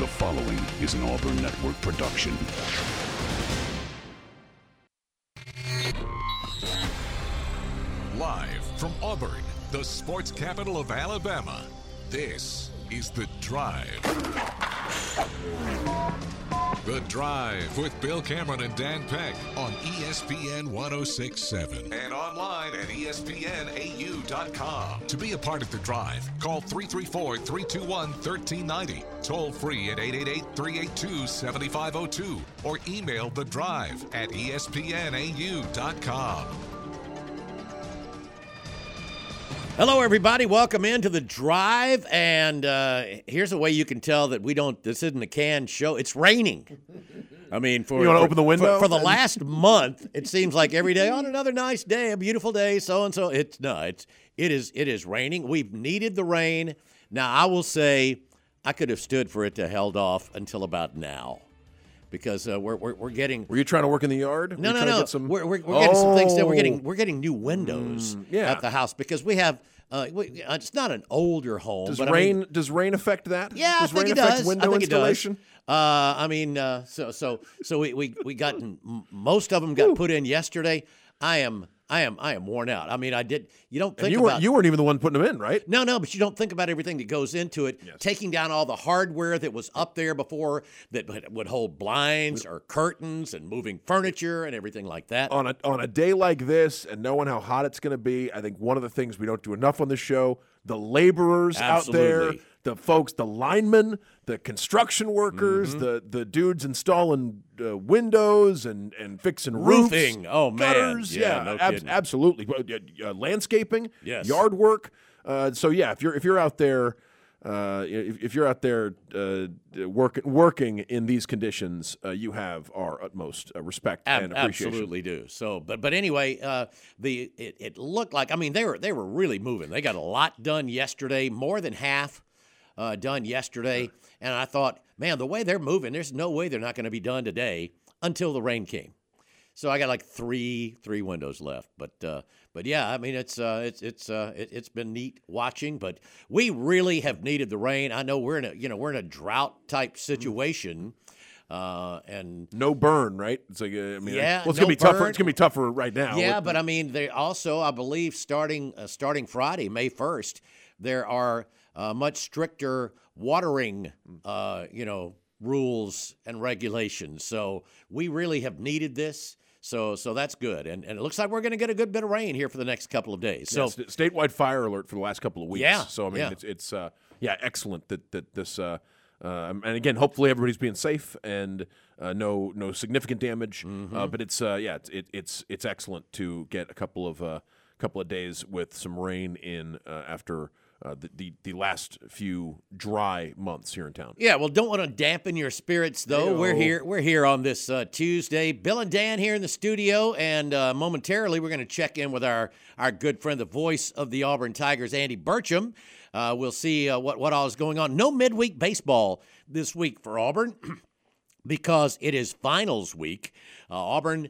The following is an Auburn Network production. Live from Auburn, the sports capital of Alabama, this is The Drive. The Drive with Bill Cameron and Dan Peck on ESPN 106.7 and online at ESPNAU.com. To be a part of The Drive, call 334-321-1390, toll free at 888-382-7502, or email The Drive at ESPNAU.com. Hello, everybody. Welcome into The Drive. And here's a way you can tell that this isn't a canned show. It's raining. I mean, you want to open the window? For the last month, it seems like every day, on another nice day, a beautiful day, so-and-so. It is raining. We've needed the rain. Now, I will say I could have stood for it to held off until about now. Because we're getting. Were you trying to work in the yard? No. We're getting some things done. We're getting new windows at the house because we have. It's not an older home. Does but rain affect that? Yeah, does I think rain it affect does. window I think installation? It does. So we got most of them got put in yesterday. I am worn out. I mean, you don't think you weren't even the one putting them in, right? No, but you don't think about everything that goes into it. Yes. Taking down all the hardware that was up there before that would hold blinds or curtains and moving furniture and everything like that. On a day like this and knowing how hot it's going to be, I think one of the things we don't do enough on this show, the laborers out there, the folks, the linemen, the construction workers, the dudes installing windows and fixing roofing. Roofs, Oh, gutters, man. No kidding. Absolutely. Landscaping, yes. Yard work. So yeah, if you're out there, if you're out there working in these conditions, you have our utmost respect and appreciation. Absolutely do. So, but anyway, it looked like, I mean, they were really moving. They got a lot done yesterday, more than half done yesterday, and I thought, man, the way they're moving, there's no way they're not going to be done today until the rain came. So I got like three windows left, but yeah, I mean it's been neat watching, but we really have needed the rain. I know we're in a drought type situation, and no burn, right? It's like it's no gonna be tougher. burn. It's gonna be tougher right now. Yeah, but I mean they also, I believe, starting Friday, May 1st, there are much stricter watering, rules and regulations. So we really have needed this. So that's good, and it looks like we're going to get a good bit of rain here for the next couple of days. So statewide fire alert for the last couple of weeks. Yeah. So I mean, it's excellent that this and again, hopefully everybody's being safe and no significant damage. But it's excellent to get a couple of days with some rain in after. The last few dry months here in town. Yeah, well, don't want to dampen your spirits, though. Hey-o. We're here on this Tuesday. Bill and Dan here in the studio, and momentarily we're going to check in with our good friend, the voice of the Auburn Tigers, Andy Burcham. We'll see what all is going on. No midweek baseball this week for Auburn because it is finals week. Auburn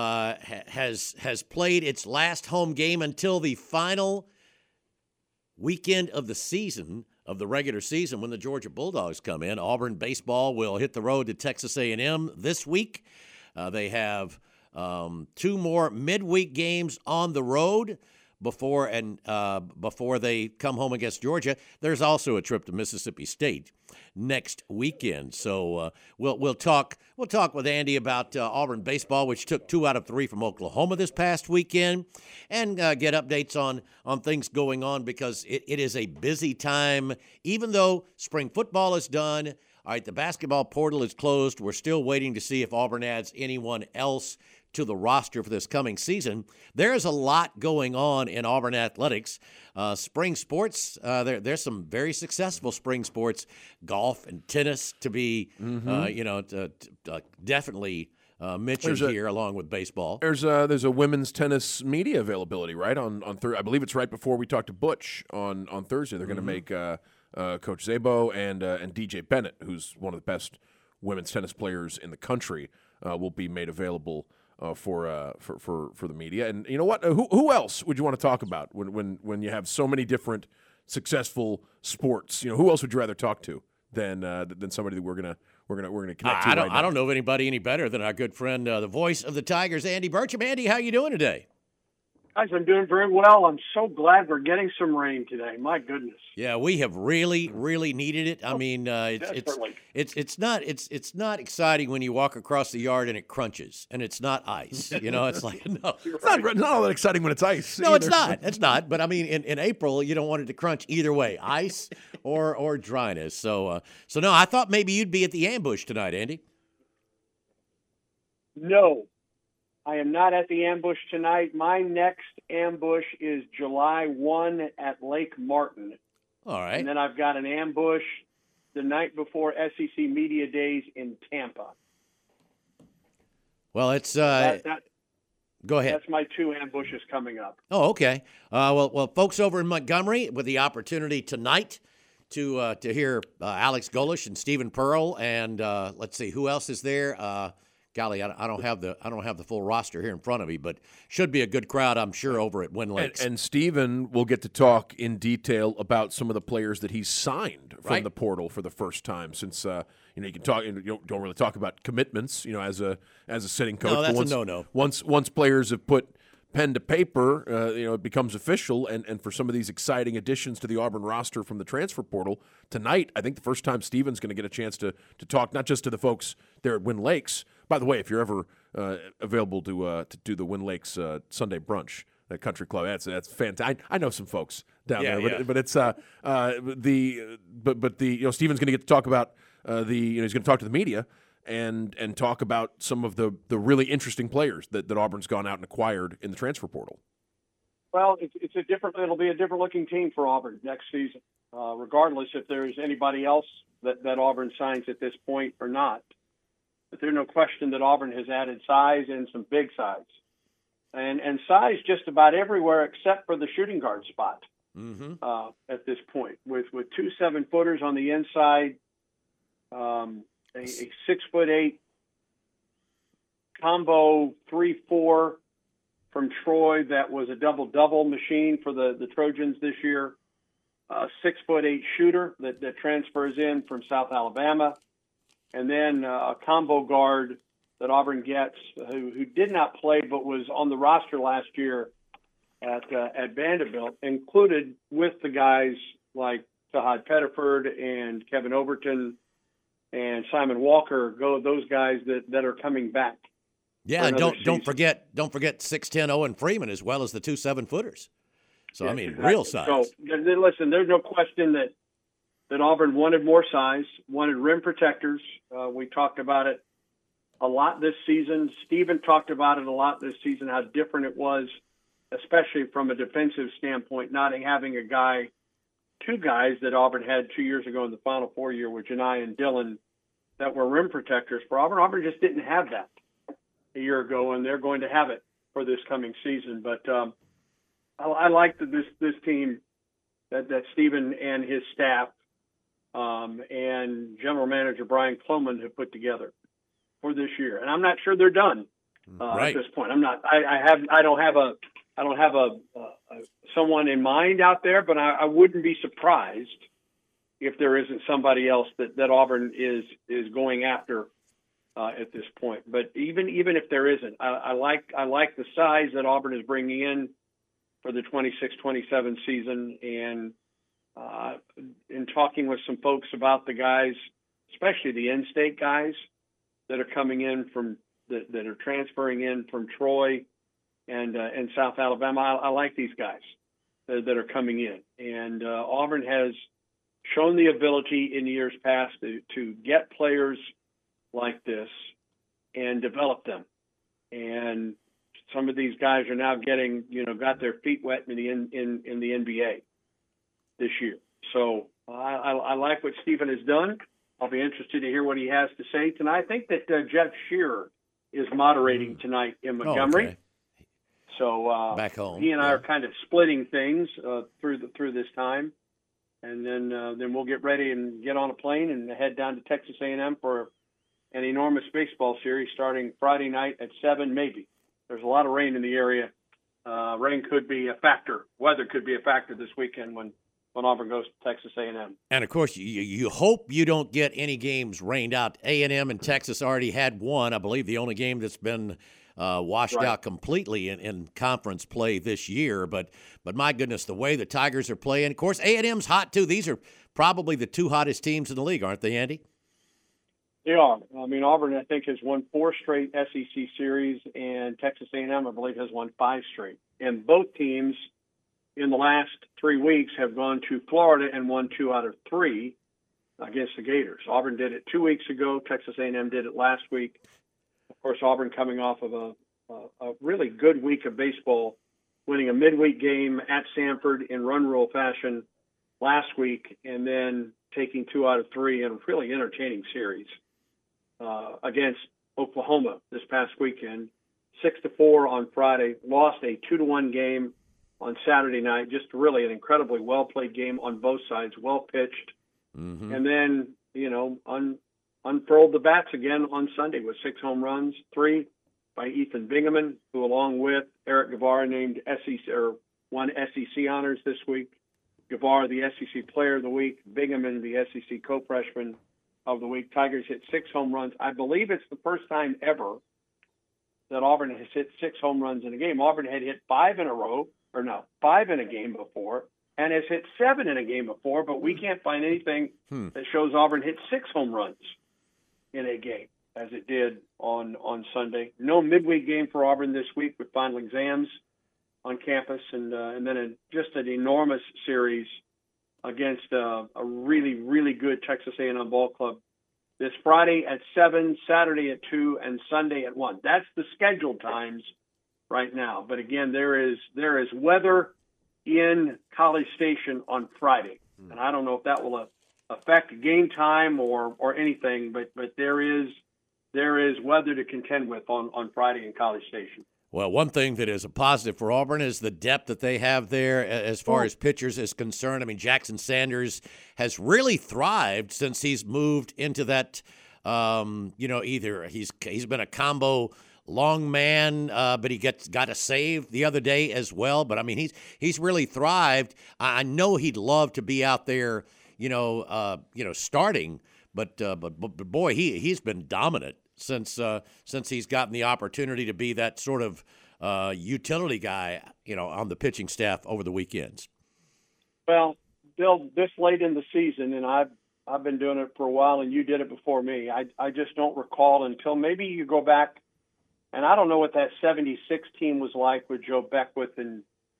has played its last home game until the final weekend of the season, of the regular season, when the Georgia Bulldogs come in. Auburn baseball will hit the road to Texas A&M this week. They have two more midweek games on the road before they come home against Georgia. There's also a trip to Mississippi State next weekend. So we'll talk with Andy about Auburn baseball, which took 2 out of 3 from Oklahoma this past weekend, and get updates on things going on because it is a busy time. Even though spring football is done, all right, the basketball portal is closed. We're still waiting to see if Auburn adds anyone else to the roster for this coming season. There's a lot going on in Auburn athletics. Spring sports, there's some very successful spring sports, golf and tennis to be, definitely mentioned here along with baseball. There's a women's tennis media availability, right? On Thursday. I believe it's right before we talk to Butch on Thursday. They're going to make Coach Szabo and DJ Bennett, who's one of the best women's tennis players in the country, will be made available for the media. And you know what? Who else would you want to talk about when you have so many different successful sports? You know, who else would you rather talk to than somebody that we're gonna connect to. I don't know of anybody any better than our good friend, the voice of the Tigers, Andy Burcham. Andy, how you doing today? Guys, I'm doing very well. I'm so glad we're getting some rain today. My goodness. Yeah, we have really, really needed it. I mean, it's not exciting when you walk across the yard and it crunches and it's not ice. You know, it's like no, it's not all that exciting when it's ice. No, either. It's not. But I mean, in April, you don't want it to crunch either way, ice or dryness. So no, I thought maybe you'd be at the ambush tonight, Andy. No. I am not at the ambush tonight. My next ambush is July 1 at Lake Martin. All right. And then I've got an ambush the night before SEC Media Days in Tampa. Well, it's go ahead. That's my 2 ambushes coming up. Oh, okay. Well, folks over in Montgomery with the opportunity tonight to hear Alex Golesh and Stephen Pearl, and let's see who else is there. Golly, I don't have the full roster here in front of me, but should be a good crowd, I'm sure, over at Win Lakes. And Stephen will get to talk in detail about some of the players that he's signed from the portal for the first time. Since you can talk, you don't really talk about commitments, as a sitting coach. No, that's a no-no. Once players have put pen to paper, it becomes official. And for some of these exciting additions to the Auburn roster from the transfer portal tonight, I think the first time Stephen's going to get a chance to talk not just to the folks there at Win Lakes. By the way, if you're ever available to do the Win Lakes Sunday brunch at Country Club, that's fantastic. I know some folks down there, but it's Stephen's going to get to talk about he's going to talk to the media and talk about some of the really interesting players that Auburn's gone out and acquired in the transfer portal. Well, it'll be a different looking team for Auburn next season, regardless if there's anybody else that Auburn signs at this point or not. But there's no question that Auburn has added size and some big size, and size just about everywhere except for the shooting guard spot at this point. With 2 7-footers on the inside, a 6'8" combo 3-4 from Troy that was a double machine for the Trojans this year. A 6'8" shooter that transfers in from South Alabama. And then a combo guard that Auburn gets who did not play but was on the roster last year at Vanderbilt, included with the guys like Fahad Pettiford and Kevin Overton and Simon Walker, those guys that are coming back. Yeah, and don't forget 6'10" Owen Freeman as well as the 2 7-footers. So, I mean, exactly. Real size. So, listen, there's no question that Auburn wanted more size, wanted rim protectors. We talked about it a lot this season. Stephen talked about it a lot this season, how different it was, especially from a defensive standpoint, not having two guys that Auburn had 2 years ago in the Final Four year with Janai and Dillon that were rim protectors for Auburn. Auburn just didn't have that a year ago, and they're going to have it for this coming season. But I like this team that Stephen and his staff and General Manager Brian Cloman have put together for this year, and I'm not sure they're done at this point. I'm not. I don't have a someone in mind out there, but I wouldn't be surprised if there isn't somebody else that Auburn is going after at this point. But even if there isn't, I like the size that Auburn is bringing in for the 26-27 season, and in talking with some folks about the guys, especially the in-state guys that are coming in from that are transferring in from Troy and South Alabama, I like these guys that are coming in. And Auburn has shown the ability in years past to get players like this and develop them. And some of these guys are now got their feet wet in the NBA this year. So I like what Stephen has done. I'll be interested to hear what he has to say tonight. I think that Jeff Shearer is moderating tonight in Montgomery. Okay. So back home, he and I are kind of splitting things through this time, and then we'll get ready and get on a plane and head down to Texas A&M for an enormous baseball series starting Friday night at 7 maybe. There's a lot of rain in the area. Rain could be a factor. Weather could be a factor this weekend when when Auburn goes to Texas A&M. And, of course, you hope you don't get any games rained out. A&M and Texas already had one. I believe the only game that's been washed out completely in conference play this year. But my goodness, the way the Tigers are playing. Of course, A&M's hot, too. These are probably the two hottest teams in the league, aren't they, Andy? They are. I mean, Auburn, I think, has won 4 straight SEC series, and Texas A&M, I believe, has won 5 straight. And both teams in the last 3 weeks have gone to Florida and won 2 out of 3 against the Gators. Auburn did it 2 weeks ago. Texas A&M did it last week. Of course, Auburn coming off of a really good week of baseball, winning a midweek game at Samford in run rule fashion last week, and then taking 2 out of 3 in a really entertaining series against Oklahoma this past weekend. 6-4 on Friday, lost a 2-1 game on Saturday night. Just really an incredibly well-played game on both sides, well-pitched. Mm-hmm. And then, unfurled the bats again on Sunday with 6 home runs, 3 by Ethan Bingaman, who along with Eric Guevara named won SEC honors this week. Guevara, the SEC Player of the Week. Bingaman, the SEC Co-Freshman of the Week. Tigers hit 6 home runs. I believe it's the first time ever that Auburn has hit 6 home runs in a game. Auburn had hit 5 in a game before, and has hit 7 in a game before, but we can't find anything that shows Auburn hit 6 home runs in a game, as it did on Sunday. No midweek game for Auburn this week with final exams on campus, and then just an enormous series against a really, really good Texas A&M ball club this Friday at 7, Saturday at 2, and Sunday at 1. That's the scheduled times right now. But again, there is weather in College Station on Friday, and I don't know if that will affect game time or anything, but there is weather to contend with on Friday in College Station. Well, one thing that is a positive for Auburn is the depth that they have there as far as pitchers is concerned. I mean, Jackson Sanders has really thrived since he's moved into that, either he's been a combo long man, but he got a save the other day as well. But, I mean, he's really thrived. I know he'd love to be out there, starting. But boy, he's been dominant since he's gotten the opportunity to be that sort of utility guy, on the pitching staff over the weekends. Well, Bill, this late in the season, and I've been doing it for a while, and you did it before me. I just don't recall until maybe you go back, and I don't know what that 76 team was like with Joe Beckwith and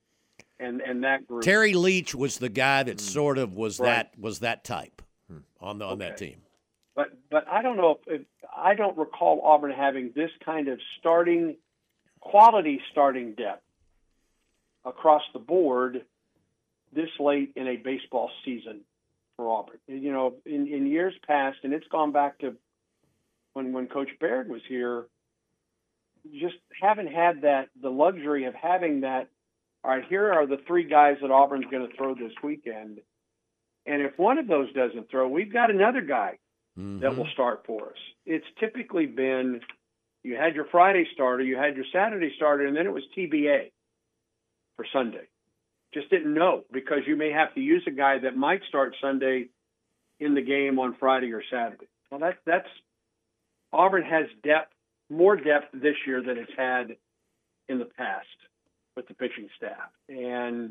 that group. Terry Leach was the guy that sort of was that type on that team. But I don't know if I don't recall Auburn having this kind of quality starting depth across the board this late in a baseball season for Auburn. In years past, and it's gone back to when Coach Baird was here, just haven't had the luxury of having that. All right, here are the 3 guys that Auburn's going to throw this weekend, and if one of those doesn't throw, we've got another guy that will start for us. It's typically been you had your Friday starter, you had your Saturday starter, and then it was TBA for Sunday. Just didn't know, because you may have to use a guy that might start Sunday in the game on Friday or Saturday. Well, that's Auburn has more depth this year than it's had in the past with the pitching staff, and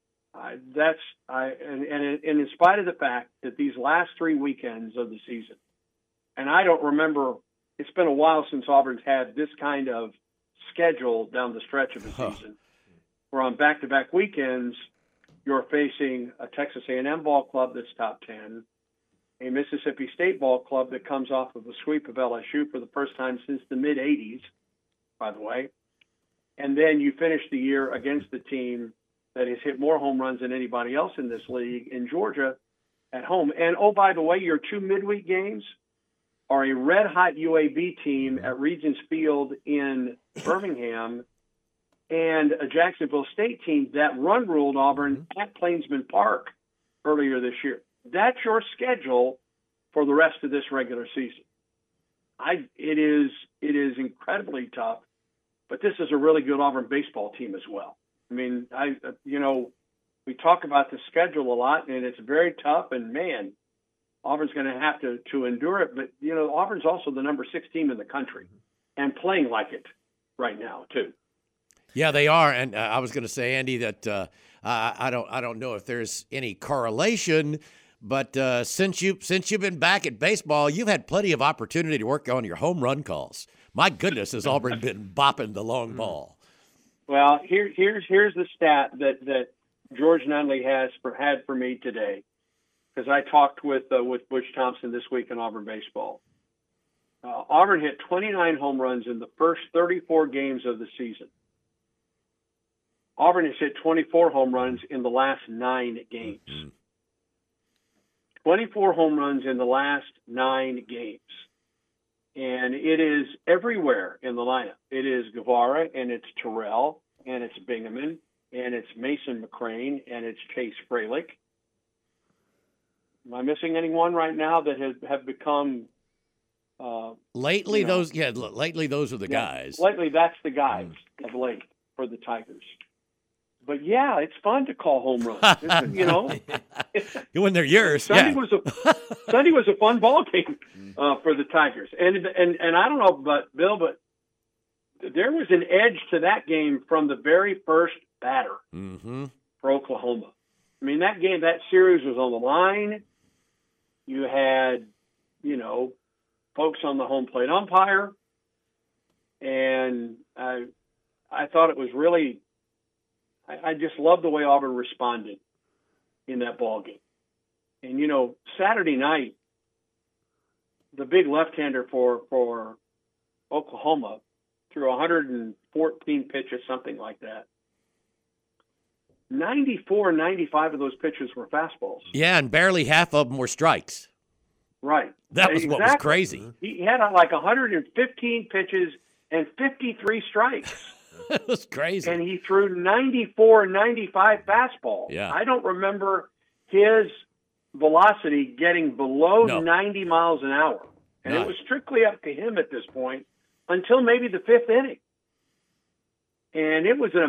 in spite of the fact that these last 3 weekends of the season, and I don't remember, it's been a while since Auburn's had this kind of schedule down the stretch of the season, where on back-to-back weekends, you're facing a Texas A&M ball club that's top 10, a Mississippi State ball club that comes off of a sweep of LSU for the first time since the mid-'80s, by the way, and then you finish the year against the team that has hit more home runs than anybody else in this league in Georgia at home. And, oh, by the way, your 2 midweek games are a red-hot UAB team at Regents Field in Birmingham and a Jacksonville State team that run-ruled Auburn at Plainsman Park earlier this year. That's your schedule for the rest of this regular season. It is incredibly tough, but this is a really good Auburn baseball team as well. I mean, we talk about the schedule a lot, and it's very tough. And man, Auburn's going to have to endure it. But Auburn's also the number 6 team in the country, and playing like it right now too. Yeah, they are. And I was going to say, Andy, that I don't know if there's any correlation, but since you've been back at baseball, you've had plenty of opportunity to work on your home run calls. My goodness, has Auburn been bopping the long ball? Well, here's the stat that George Nunley had for me today, because I talked with Butch Thompson this week in Auburn baseball. Auburn hit 29 home runs in the first 34 games of the season. Auburn has hit 24 home runs in the last 9 games. Mm-hmm. 24 home runs in the last 9 games. And it is everywhere in the lineup. It is Guevara, and it's Terrell, and it's Bingaman, and it's Mason McCrane, and it's Chase Fralick. Am I missing anyone right now that have become lately? Those are the guys. Lately, that's the guys of late for the Tigers. But yeah, it's fun to call home runs. When they're yours. Sunday was a fun ball game for the Tigers, and I don't know about Bill, but there was an edge to that game from the very first batter for Oklahoma. I mean, that series was on the line. You had, folks on the home plate umpire, and I thought it was really. I just love the way Auburn responded in that ball game. And, Saturday night, the big left-hander for Oklahoma threw 114 pitches, something like that. 94, 95 of those pitches were fastballs. Yeah, and barely half of them were strikes. Right. That was what was crazy. He had like 115 pitches and 53 strikes. It was crazy. And he threw 94, 95 fastballs. Yeah. I don't remember his velocity getting below 90 miles an hour. And it was strictly up to him at this point until maybe the 5th inning. And it was an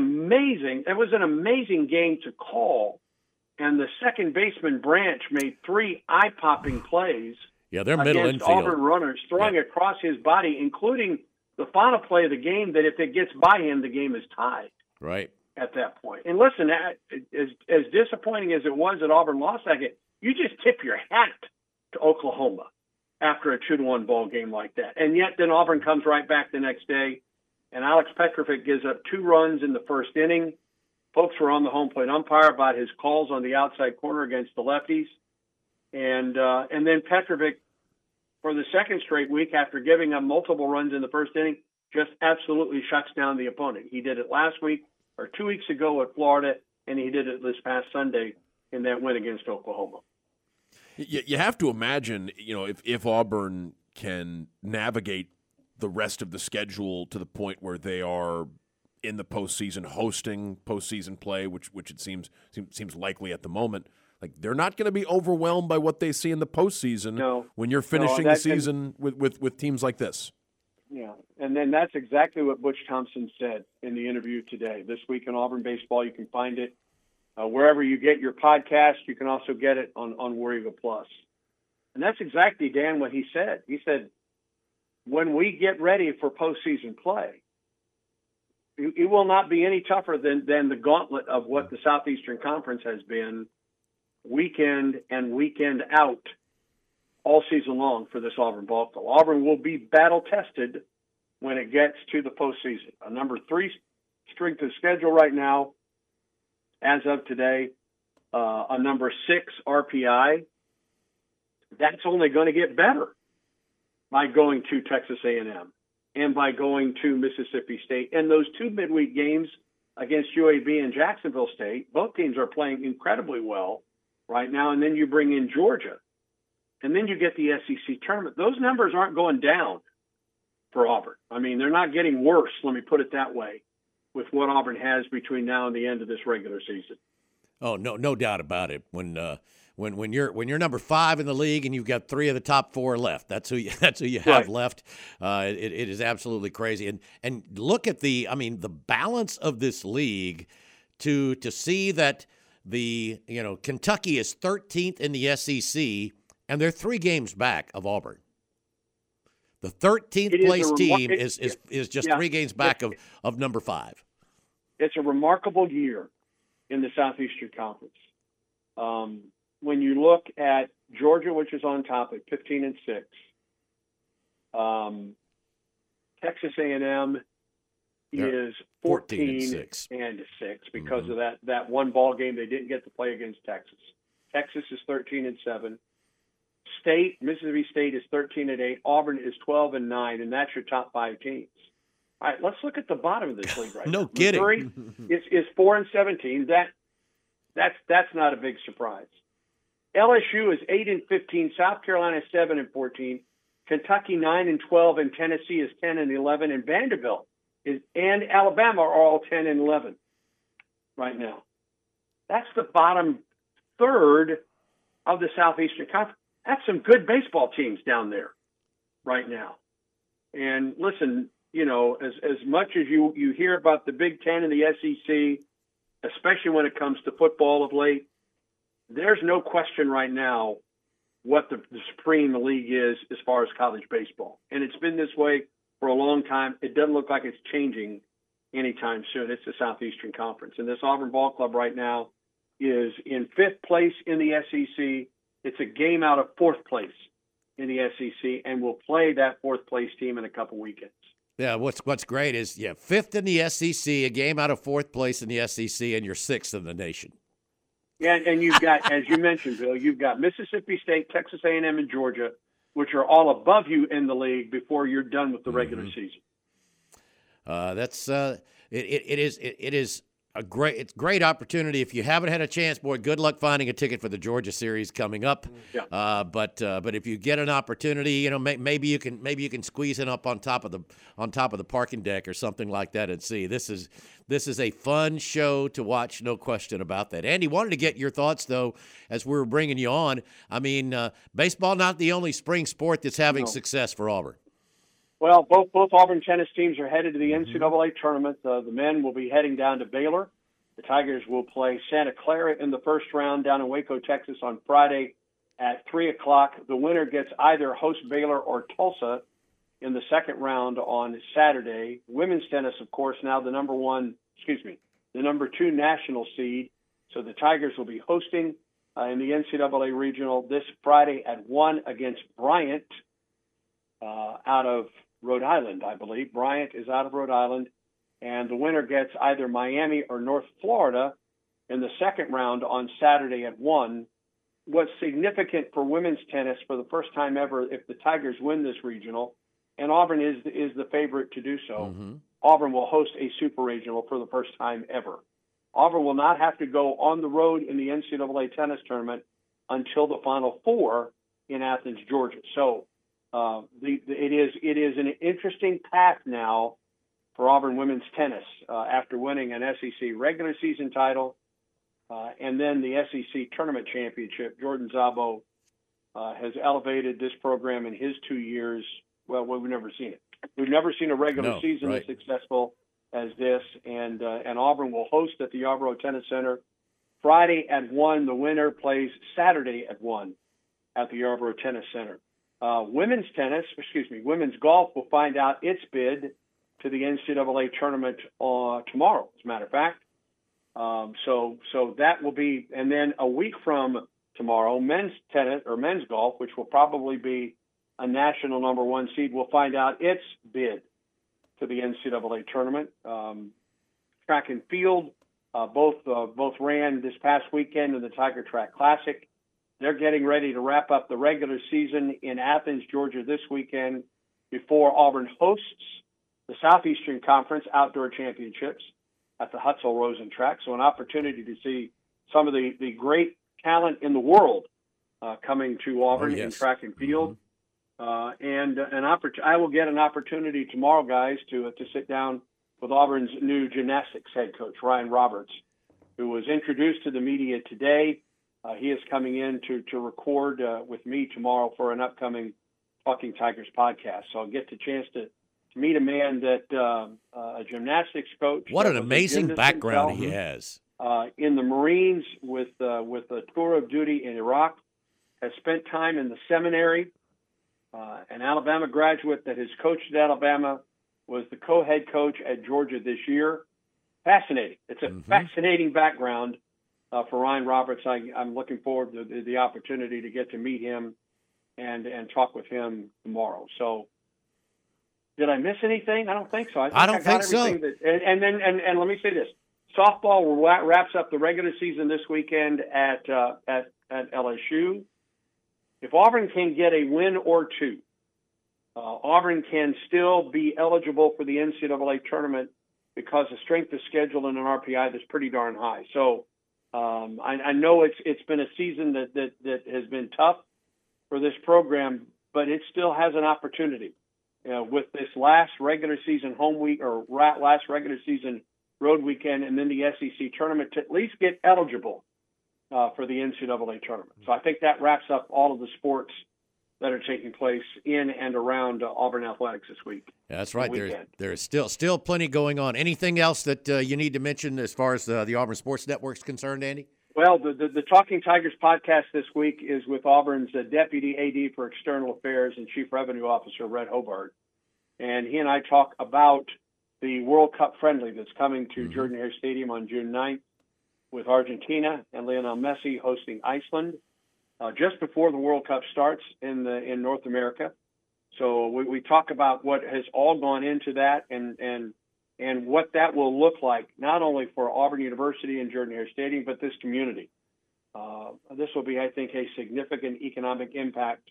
amazing game to call. And the second baseman Branch made 3 eye-popping plays. Yeah, they're middle against infield. Auburn runners, throwing across his body, including the final play of the game, that if it gets by him, the game is tied. Right. At that point. And listen, as disappointing as it was that Auburn lost that game, you just tip your hat to Oklahoma after a 2-1 ball game like that. And yet then Auburn comes right back the next day, and Alex Petrovic gives up 2 runs in the first inning. Folks were on the home plate umpire about his calls on the outside corner against the lefties. And then Petrovic, for the second straight week, after giving up multiple runs in the first inning, just absolutely shuts down the opponent. He did it last week or 2 weeks ago at Florida, and he did it this past Sunday in that win against Oklahoma. You have to imagine, if Auburn can navigate the rest of the schedule to the point where they are in the postseason, hosting postseason play, which it seems likely at the moment. Like, they're not going to be overwhelmed by what they see in the postseason when you're finishing the season with teams like this. Yeah, and then that's exactly what Butch Thompson said in the interview today. This week in Auburn baseball, you can find it wherever you get your podcast. You can also get it on War Eagle Plus. And that's exactly, Dan, what he said. He said, when we get ready for postseason play, it will not be any tougher than the gauntlet of what the Southeastern Conference has been weekend and weekend out all season long for this Auburn ball club. Auburn will be battle-tested when it gets to the postseason. A number 3 strength of schedule right now, as of today, a number 6 RPI. That's only going to get better by going to Texas A&M and by going to Mississippi State. And those 2 midweek games against UAB and Jacksonville State, both teams are playing incredibly well right now. And then you bring in Georgia. And then you get the SEC tournament. Those numbers aren't going down for Auburn. I mean, they're not getting worse, let me put it that way, with what Auburn has between now and the end of this regular season. Oh, no doubt about it. When you're number 5 in the league and you've got 3 of the top 4 left, that's who you have left. It is absolutely crazy. And look at the balance of this league to see that Kentucky is 13th in the SEC, and they're 3 games back of Auburn. The 13th place team is just 3 games back of number 5. It's a remarkable year in the Southeastern Conference. When you look at Georgia, which is on top at 15-6, Texas A&M is 14-6 because of that one ball game they didn't get to play against Texas. Texas is 13-7. Mississippi State is 13-8. Auburn is 12-9, and that's your top 5 teams. All right, let's look at the bottom of this league right now. No kidding. Missouri is 4-17. That's not a big surprise. LSU is 8-15. South Carolina is 7-14. Kentucky 9-12, and Tennessee is 10-11, and Vanderbilt and Alabama are all 10-11 right now. That's the bottom third of the Southeastern Conference. That's some good baseball teams down there right now. And listen, as much as you hear about the Big Ten and the SEC, especially when it comes to football of late, there's no question right now what the supreme league is as far as college baseball. And it's been this way for a long time. It doesn't look like it's changing anytime soon. It's the Southeastern Conference. And this Auburn Ball Club right now is in 5th place in the SEC. It's a game out of 4th place in the SEC, and we'll play that 4th place team in a couple weekends. Yeah, what's great is 5th in the SEC, a game out of 4th place in the SEC, and you're 6th in the nation. Yeah, and you've got, as you mentioned, Bill, you've got Mississippi State, Texas A&M, and Georgia, which are all above you in the league before you're done with the regular season. It is a great opportunity. If you haven't had a chance, boy, good luck finding a ticket for the Georgia series coming up. Yeah. But if you get an opportunity, maybe you can squeeze in up on top of the parking deck or something like that and see. This is a fun show to watch, no question about that. Andy, wanted to get your thoughts though as we were bringing you on. I mean, baseball not the only spring sport that's having success for Auburn. Well, both Auburn tennis teams are headed to the NCAA tournament. The men will be heading down to Baylor. The Tigers will play Santa Clara in the first round down in Waco, Texas on Friday at 3 o'clock. The winner gets either host Baylor or Tulsa in the second round on Saturday. Women's tennis, of course, now the number 2 national seed. So the Tigers will be hosting in the NCAA regional this Friday at 1 against Bryant out of Rhode Island, I believe. Bryant is out of Rhode Island, and the winner gets either Miami or North Florida in the second round on Saturday at 1. What's significant for women's tennis for the first time ever, if the Tigers win this regional, and Auburn is the favorite to do so, Auburn will host a super regional for the first time ever. Auburn will not have to go on the road in the NCAA tennis tournament until the Final Four in Athens, Georgia. So it is an interesting path now for Auburn women's tennis after winning an SEC regular season title and then the SEC tournament championship. Jordan Szabo has elevated this program in his 2 years. Well, we've never seen it. We've never seen a regular season as successful as this. And Auburn will host at the Yarborough Tennis Center Friday at 1. The winner plays Saturday at 1 at the Yarborough Tennis Center. Women's golf will find out its bid to the NCAA tournament tomorrow, as a matter of fact. So that will be, and then a week from tomorrow, men's golf, which will probably be a national number 1 seed, will find out its bid to the NCAA tournament. Track and field, both ran this past weekend in the Tiger Track Classic. They're getting ready to wrap up the regular season in Athens, Georgia this weekend before Auburn hosts the Southeastern Conference Outdoor Championships at the Hutzel-Rosen Track. So an opportunity to see some of the great talent in the world coming to Auburn in track and field. And I will get an opportunity tomorrow, guys, to sit down with Auburn's new gymnastics head coach, Ryan Roberts, who was introduced to the media today. He is coming in to record with me tomorrow for an upcoming Talking Tigers podcast. So I'll get the chance to meet a man that a gymnastics coach. What an amazing background he has. in the Marines with a tour of duty in Iraq, has spent time in the seminary, an Alabama graduate that has coached at Alabama, was the co-head coach at Georgia this year. Fascinating. It's a fascinating background for Ryan Roberts. I'm looking forward to the opportunity to get to meet him and talk with him tomorrow. So, did I miss anything? I don't think so. I don't think so. And let me say this: softball wraps up the regular season this weekend at LSU. If Auburn can get a win or two, Auburn can still be eligible for the NCAA tournament because the strength of schedule in an RPI that's pretty darn high. So I know it's been a season that has been tough for this program, but it still has an opportunity. With this last regular season home week or last regular season road weekend and then the SEC tournament to at least get eligible for the NCAA tournament. So I think that wraps up all of the sports that are taking place in and around Auburn athletics this week. Yeah, that's right. There's still plenty going on. Anything else that you need to mention as far as the Auburn Sports Network is concerned, Andy? Well, the Talking Tigers podcast this week is with Auburn's Deputy AD for External Affairs and Chief Revenue Officer, Red Hobart. And he and I talk about the World Cup friendly that's coming to Jordan-Hare Stadium on June 9th with Argentina and Lionel Messi hosting Iceland just before the World Cup starts in North America. So we talk about what has all gone into that and what that will look like, not only for Auburn University and Jordan-Hare Stadium, but this community. This will be, I think, a significant economic impact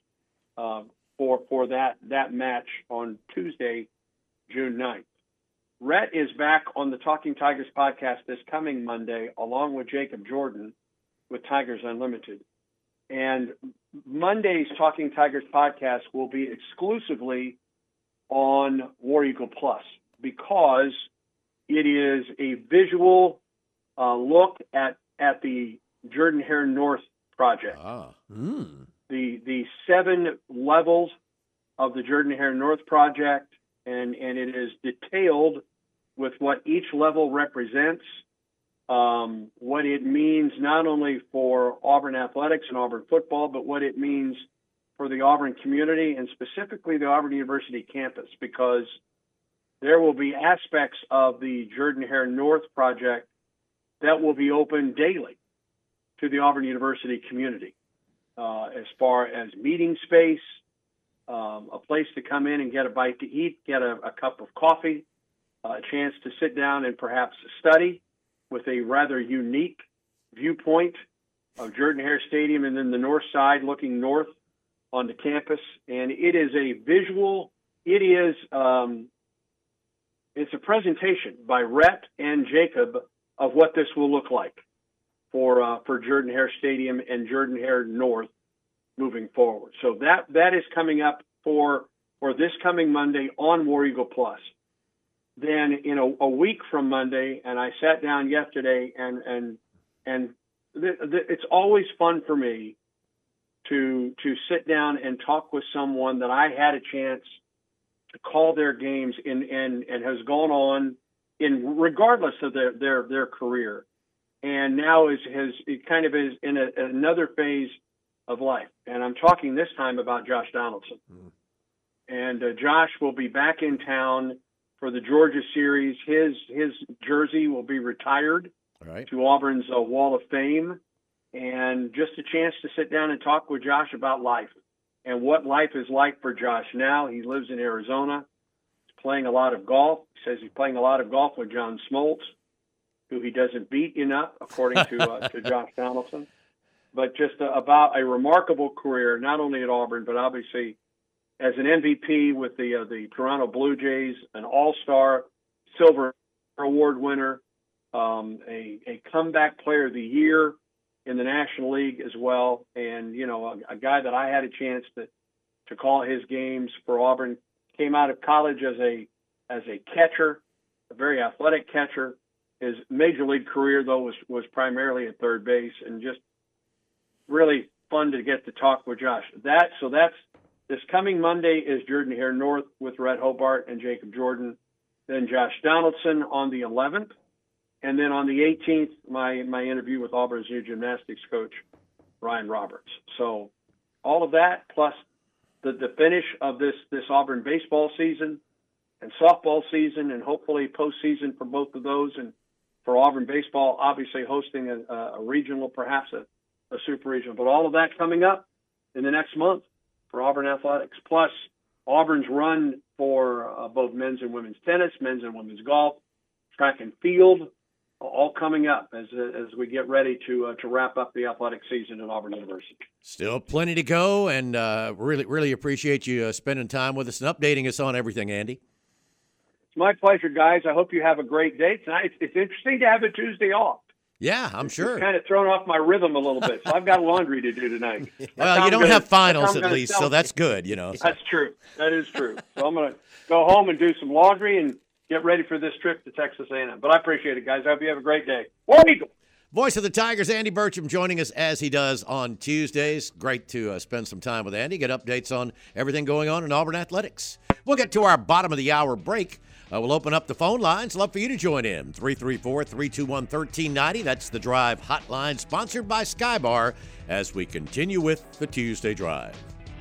for that match on Tuesday, June 9th. Rhett is back on the Talking Tigers podcast this coming Monday, along with Jacob Jordan with Tigers Unlimited. And Monday's Talking Tigers podcast will be exclusively on War Eagle Plus because it is a visual look at the Jordan-Hare North project. The 7 levels of the Jordan-Hare North project, and it is detailed with what each level represents, what it means not only for Auburn athletics and Auburn football, but what it means for the Auburn community and specifically the Auburn University campus, because there will be aspects of the Jordan-Hare North project that will be open daily to the Auburn University community, as far as meeting space, a place to come in and get a bite to eat, get a cup of coffee, a chance to sit down and perhaps study with a rather unique viewpoint of Jordan-Hare Stadium and then the north side looking north on the campus. And it is a visual, it's a presentation by Rhett and Jacob of what this will look like for Jordan-Hare Stadium and Jordan-Hare North moving forward. So that is coming up for this coming Monday on War Eagle Plus. Then in a week from Monday, and I sat down yesterday, and it's always fun for me to sit down and talk with someone that I had a chance to call their games and has gone on in regardless of their career, and now is in another phase of life. And I'm talking this time about Josh Donaldson. And Josh will be back in town for the Georgia series. His jersey will be retired to Auburn's Wall of Fame, and just a chance to sit down and talk with Josh about life and what life is like for Josh now. He lives in Arizona. He's playing a lot of golf. He says he's playing a lot of golf with John Smoltz, who he doesn't beat enough, according to Josh Donaldson. But just about a remarkable career, not only at Auburn, but obviously as an MVP with the Toronto Blue Jays, an All-Star, Silver Award winner, a comeback player of the year in the National League as well, and a guy that I had a chance to call his games for Auburn. Came out of college as a catcher, a very athletic catcher. His major league career though was primarily at third base, and just really fun to get to talk with Josh. That's this coming Monday is Jordan-Hare North with Red Hobart and Jacob Jordan. Then Josh Donaldson on the 11th. And then on the 18th, my interview with Auburn's new gymnastics coach, Ryan Roberts. So all of that, plus the finish of this Auburn baseball season and softball season, and hopefully postseason for both of those. And for Auburn baseball, obviously hosting a regional, perhaps a super regional. But all of that coming up in the next month for Auburn athletics, plus Auburn's run for both men's and women's tennis, men's and women's golf, track and field, all coming up as we get ready to wrap up the athletic season at Auburn University. Still plenty to go, and really appreciate you spending time with us and updating us on everything, Andy. It's my pleasure, guys. I hope you have a great day tonight. It's interesting to have a Tuesday off. Yeah, I'm sure. It's kind of thrown off my rhythm a little bit, so I've got laundry to do tonight. Well, you don't have finals at least, so that's good, That's true. That is true. So I'm going to go home and do some laundry and get ready for this trip to Texas A&M. But I appreciate it, guys. I hope you have a great day. War Eagle! Voice of the Tigers, Andy Burcham, joining us as he does on Tuesdays. Great to spend some time with Andy, get updates on everything going on in Auburn athletics. We'll get to our bottom of the hour break. We'll open up the phone lines. Love for you to join in. 334-321-1390. That's the Drive hotline, sponsored by Skybar, as we continue with the Tuesday Drive.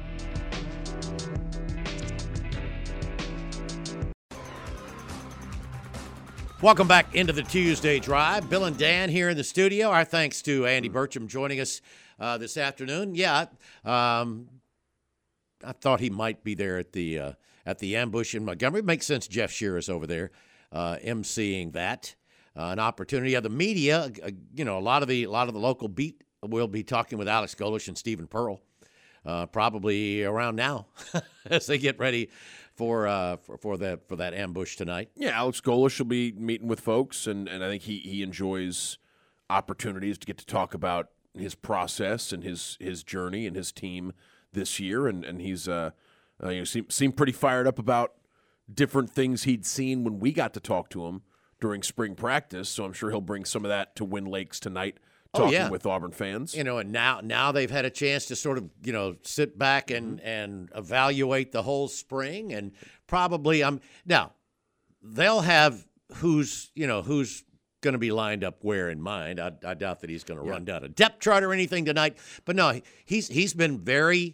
Welcome back into the Tuesday Drive. Bill and Dan here in the studio. Our thanks to Andy Burcham joining us this afternoon. Yeah, I thought he might be there at the ambush in Montgomery. It makes sense. Jeff Shearer is over there emceeing that. An opportunity. The media, a lot of the local beat will be talking with Alex Golesh and Stephen Pearl probably around now as they get ready for that ambush tonight. Yeah, Alex Golesh will be meeting with folks, and I think he enjoys opportunities to get to talk about his process and his journey and his team this year, and he's seemed pretty fired up about different things he'd seen when we got to talk to him during spring practice. So I'm sure he'll bring some of that to Win Lakes tonight, talking with Auburn fans. And now they've had a chance to sort of, sit back and evaluate the whole spring, and probably now they'll have who's going to be lined up where in mind. I doubt that he's going to run down a depth chart or anything tonight. But no, he's been very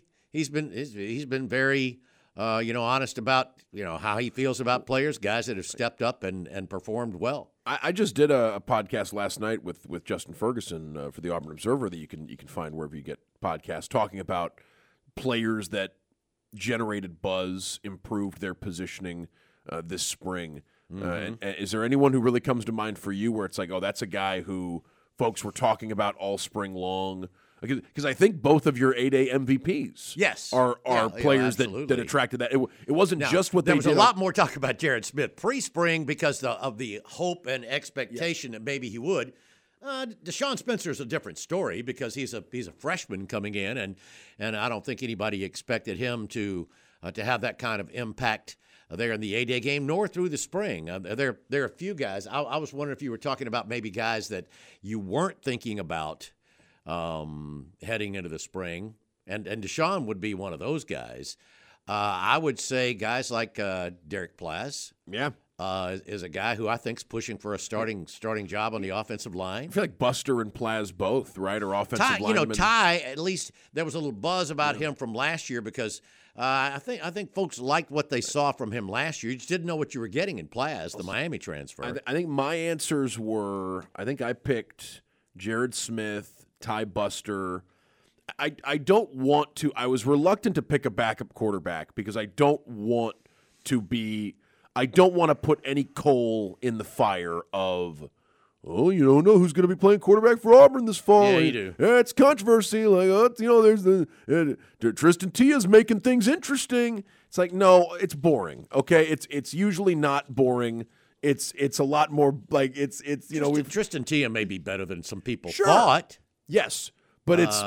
honest about how he feels about players, guys that have stepped up and performed well. I just did a podcast last night with Justin Ferguson for the Auburn Observer that you can find wherever you get podcasts, talking about players that generated buzz, improved their positioning this spring. And is there anyone who really comes to mind for you where it's like, oh, that's a guy who folks were talking about all spring long? Because I think both of your 8A MVPs are players that attracted that. It wasn't just what they did. There was a lot more talk about Jared Smith pre-spring because of the hope and expectation that maybe he would. Deshaun Spencer is a different story because he's a freshman coming in, and I don't think anybody expected him to have that kind of impact there in the 8A game, nor through the spring. There are a few guys. I was wondering if you were talking about maybe guys that you weren't thinking about heading into the spring, and Deshaun would be one of those guys. I would say guys like Derek Plaz. Yeah. Is a guy who I think is pushing for a starting job on the offensive line. I feel like Buster and Plaz both, right, are offensive linemen. Ty, at least there was a little buzz about him from last year because I think folks liked what they saw from him last year. You just didn't know what you were getting in Plaz, the Miami transfer. I think my answers were, I think I picked Jared Smith, Ty Buster. I don't want to – I was reluctant to pick a backup quarterback because I don't want to put any coal in the fire of, oh, you don't know who's going to be playing quarterback for Auburn this fall. Yeah, you do. Yeah, it's controversy. Like, there's Tristan Tia's making things interesting. It's like, no, it's boring. Okay, it's usually not boring. It's a lot more like it's Tristan Tia may be better than some people Sure. thought. Yes, but it's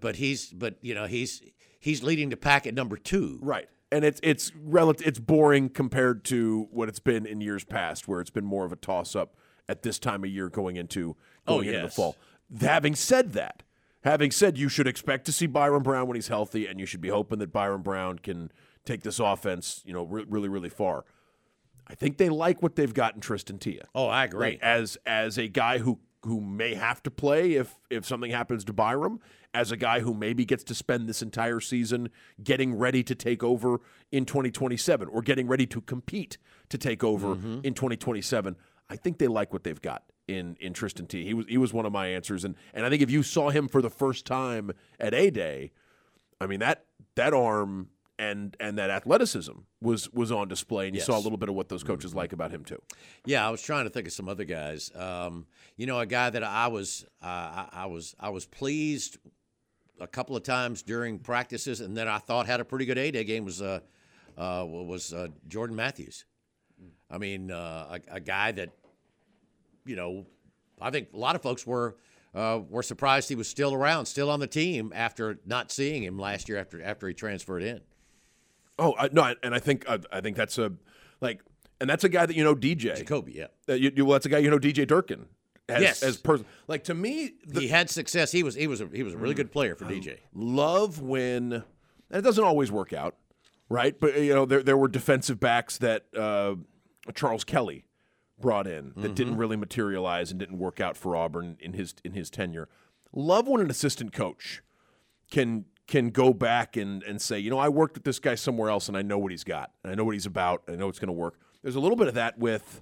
he's leading the pack at number 2. Right. And it's boring compared to what it's been in years past, where it's been more of a toss-up at this time of year going into the fall. Having said you should expect to see Byron Brown when he's healthy, and you should be hoping that Byron Brown can take this offense, really, really far. I think they like what they've got in Tristan Tia. Oh, I agree. Like, as a guy who may have to play if something happens to Byram, as a guy who maybe gets to spend this entire season getting ready to take over in 2027 or getting ready to compete to take over in 2027. I think they like what they've got in Tristan Tia. He was one of my answers, and I think if you saw him for the first time at A-Day, I mean that arm and that athleticism was on display, and you saw a little bit of what those coaches like about him too. Yeah, I was trying to think of some other guys. A guy that I was pleased a couple of times during practices, and then I thought had a pretty good A-Day game was Jordan Matthews. I mean, a guy that, I think a lot of folks were surprised he was still around, still on the team after not seeing him last year after he transferred in. Oh no, and I think that's and that's a guy that DJ Jacoby, yeah. That's a guy DJ Durkin. As like to me, he had success. He was a really good player for DJ. Love when, and it doesn't always work out, right? But there were defensive backs that Charles Kelly brought in that didn't really materialize and didn't work out for Auburn in his tenure. Love when an assistant coach can go back and say, I worked with this guy somewhere else and I know what he's got and I know what he's about and I know it's going to work. There's a little bit of that with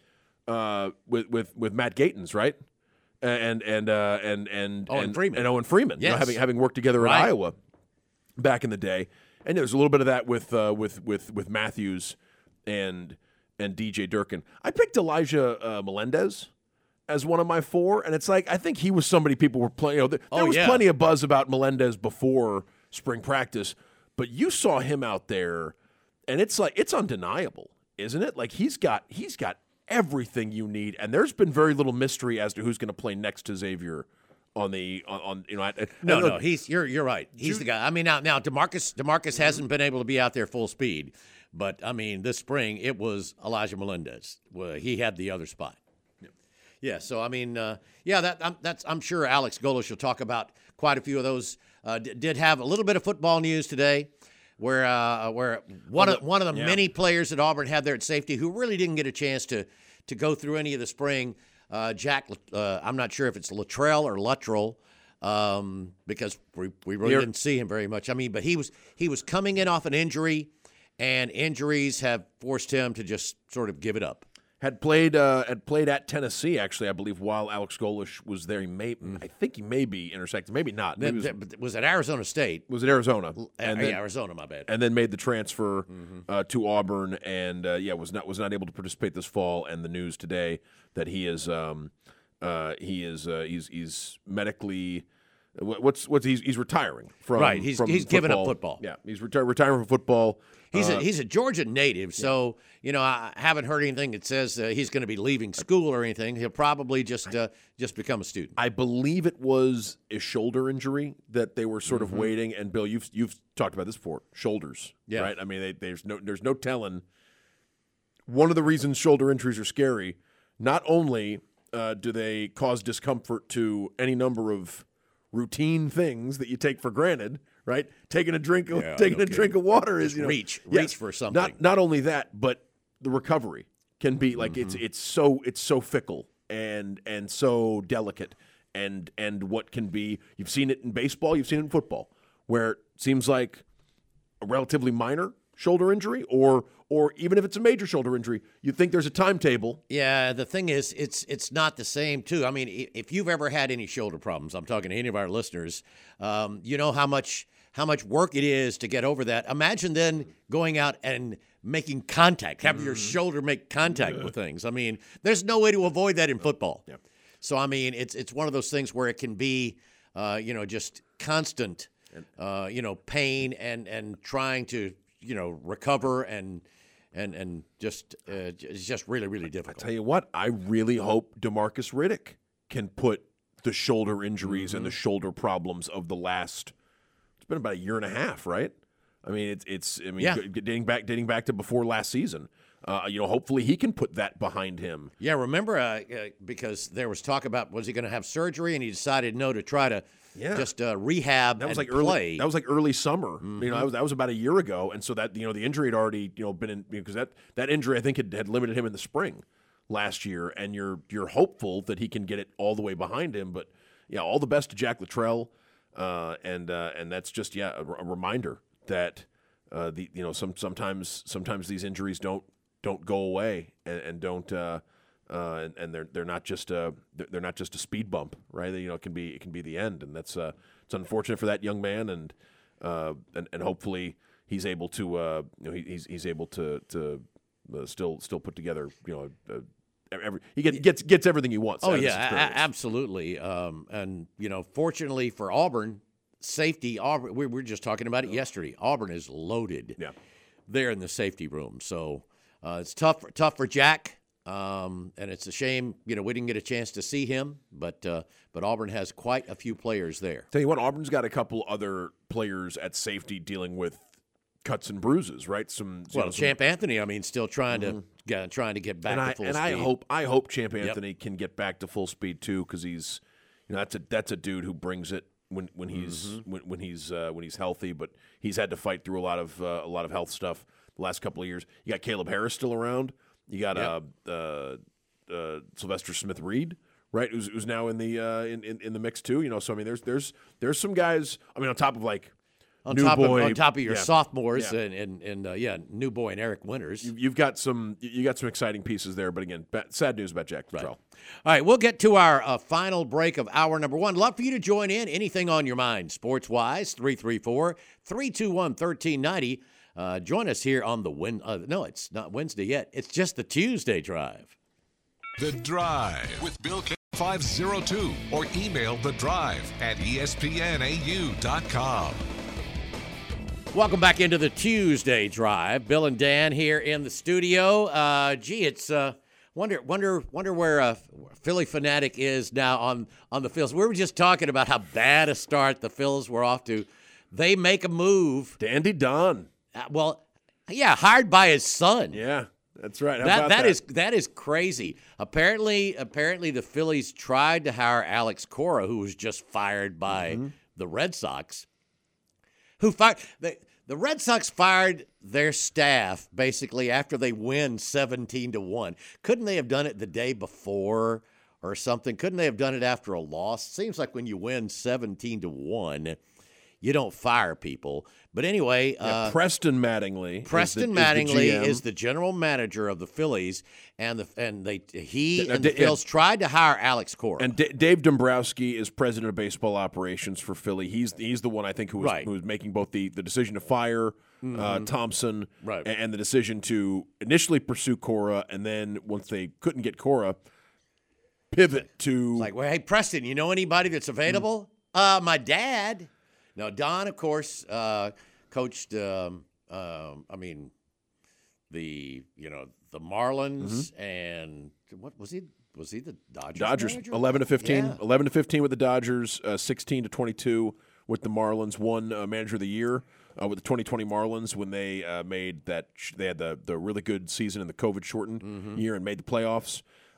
Matt Gatens, right? And Freeman. And Owen Freeman, yes. Having worked together in Iowa back in the day. And there's a little bit of that with Matthews and DJ Durkin. I picked Elijah Melendez as one of my 4, and it's like I think he was somebody people were playing. There was plenty of buzz about Melendez before spring practice, but you saw him out there, and it's like it's undeniable, isn't it? Like he's got everything you need, and there's been very little mystery as to who's going to play next to Xavier on the No, you're right. He's the guy. I mean now DeMarcus hasn't been able to be out there full speed, but I mean this spring it was Elijah Melendez. Well, he had the other spot. Yeah, so I mean, I'm sure Alex Golesh will talk about quite a few of those. Did have a little bit of football news today, where one of the many players that Auburn had there at safety who really didn't get a chance to go through any of the spring. Jack, I'm not sure if it's Luttrell or Luttrell, because we really didn't see him very much. I mean, but he was coming in off an injury, and injuries have forced him to just sort of give it up. Had played at Tennessee, actually, I believe, while Alex Golesh was there. I think he may be intersected, maybe not. Was at Arizona State. Was at Arizona. Arizona, my bad. And then made the transfer to Auburn, and was not able to participate this fall. And the news today that he's medically. He's retiring from right. He's given up football. Yeah, he's retiring from football. He's a Georgia native, so I haven't heard anything that says he's going to be leaving school or anything. He'll probably just become a student. I believe it was a shoulder injury that they were sort of waiting. And Bill, you've talked about this before. Shoulders, right? I mean, there's no telling. One of the reasons shoulder injuries are scary. Not only do they cause discomfort to any number of routine things that you take for granted, right? Taking a drink of water is reach for something. Not only that, but the recovery can be like it's so fickle and so delicate and what can be. You've seen it in baseball, you've seen it in football, where it seems like a relatively minor shoulder injury, or even if it's a major shoulder injury, you think there's a timetable. Yeah, the thing is, it's not the same, too. I mean, if you've ever had any shoulder problems, I'm talking to any of our listeners, you know how much work it is to get over that. Imagine then going out and making contact, having your shoulder make contact with things. I mean, there's no way to avoid that in football. Yeah. So, I mean, it's one of those things where it can be, just constant, pain and trying to, recover and just it's just really, really difficult. I tell you what, I really hope DeMarcus Riddick can put the shoulder injuries and the shoulder problems of the last, it's been about a year and a half, right? I mean, it's Yeah. dating back to before last season. Hopefully he can put that behind him. Yeah, remember because there was talk about was he going to have surgery, and he decided no to try to just rehab. That was and like early. play. That was like early summer. Mm-hmm. That was about a year ago, and so that the injury had already been in, because that injury I think had limited him in the spring last year, and you're hopeful that he can get it all the way behind him. But yeah, all the best to Jack Luttrell, and that's just a reminder that sometimes these injuries don't go away and don't and they're not just a speed bump, right? It can be the end, and that's it's unfortunate for that young man, and hopefully he's able to he's able to still put together he gets everything he wants. Oh yeah, absolutely. And fortunately for Auburn, safety. Auburn. We were just talking about it yesterday. Auburn is loaded. Yeah, there in the safety room. So it's tough for Jack. And it's a shame, we didn't get a chance to see him, but Auburn has quite a few players there. Tell you what, Auburn's got a couple other players at safety dealing with cuts and bruises, right? Champ Anthony, still trying to get back to full speed. I hope Champ Anthony can get back to full speed too, because he's, that's a dude who brings it when he's healthy, but he's had to fight through a lot of health stuff the last couple of years. You got Caleb Harris still around. You got Sylvester Smith-Reed, right? Who's now in the mix too. So there's some guys. on top of on top of your sophomores and New Boy and Eric Winters. You've got some exciting pieces there, but again, sad news about Jack Luttrell. All right, we'll get to our final break of hour number one. Love for you to join in. Anything on your mind, sports-wise, 334-321-1390. Join us here on the no, it's not Wednesday yet. It's just the Tuesday Drive. The Drive with Bill K 502 or email The Drive at espnau.com. Welcome back into the Tuesday Drive. Bill and Dan here in the studio. It's wonder where Philly Fanatic is now on the Phils. We were just talking about how bad a start the Phils were off to. They make a move. Dandy Don. Hired by his son. Yeah, that's right. That is crazy. Apparently the Phillies tried to hire Alex Cora, who was just fired by the Red Sox. The Red Sox fired their staff basically after they win 17-1. Couldn't they have done it the day before or something? Couldn't they have done it after a loss? Seems like when you win 17-1. You don't fire people. But anyway. Preston Mattingly is the general manager of the Phillies, and the Phils tried to hire Alex Cora. And Dave Dombrowski is president of baseball operations for Philly. He's the one I think who was making both the decision to fire Thompson and the decision to initially pursue Cora, and then once they couldn't get Cora, pivot to. Hey, Preston, you know anybody that's available? My dad. Now, Don, of course, coached. The Marlins and what was he? Was he the Dodgers? 11-15 with the Dodgers, 16-22 with the Marlins. Won Manager of the Year with the 2020 Marlins when they made that. They had the really good season in the COVID shortened year and made the playoffs.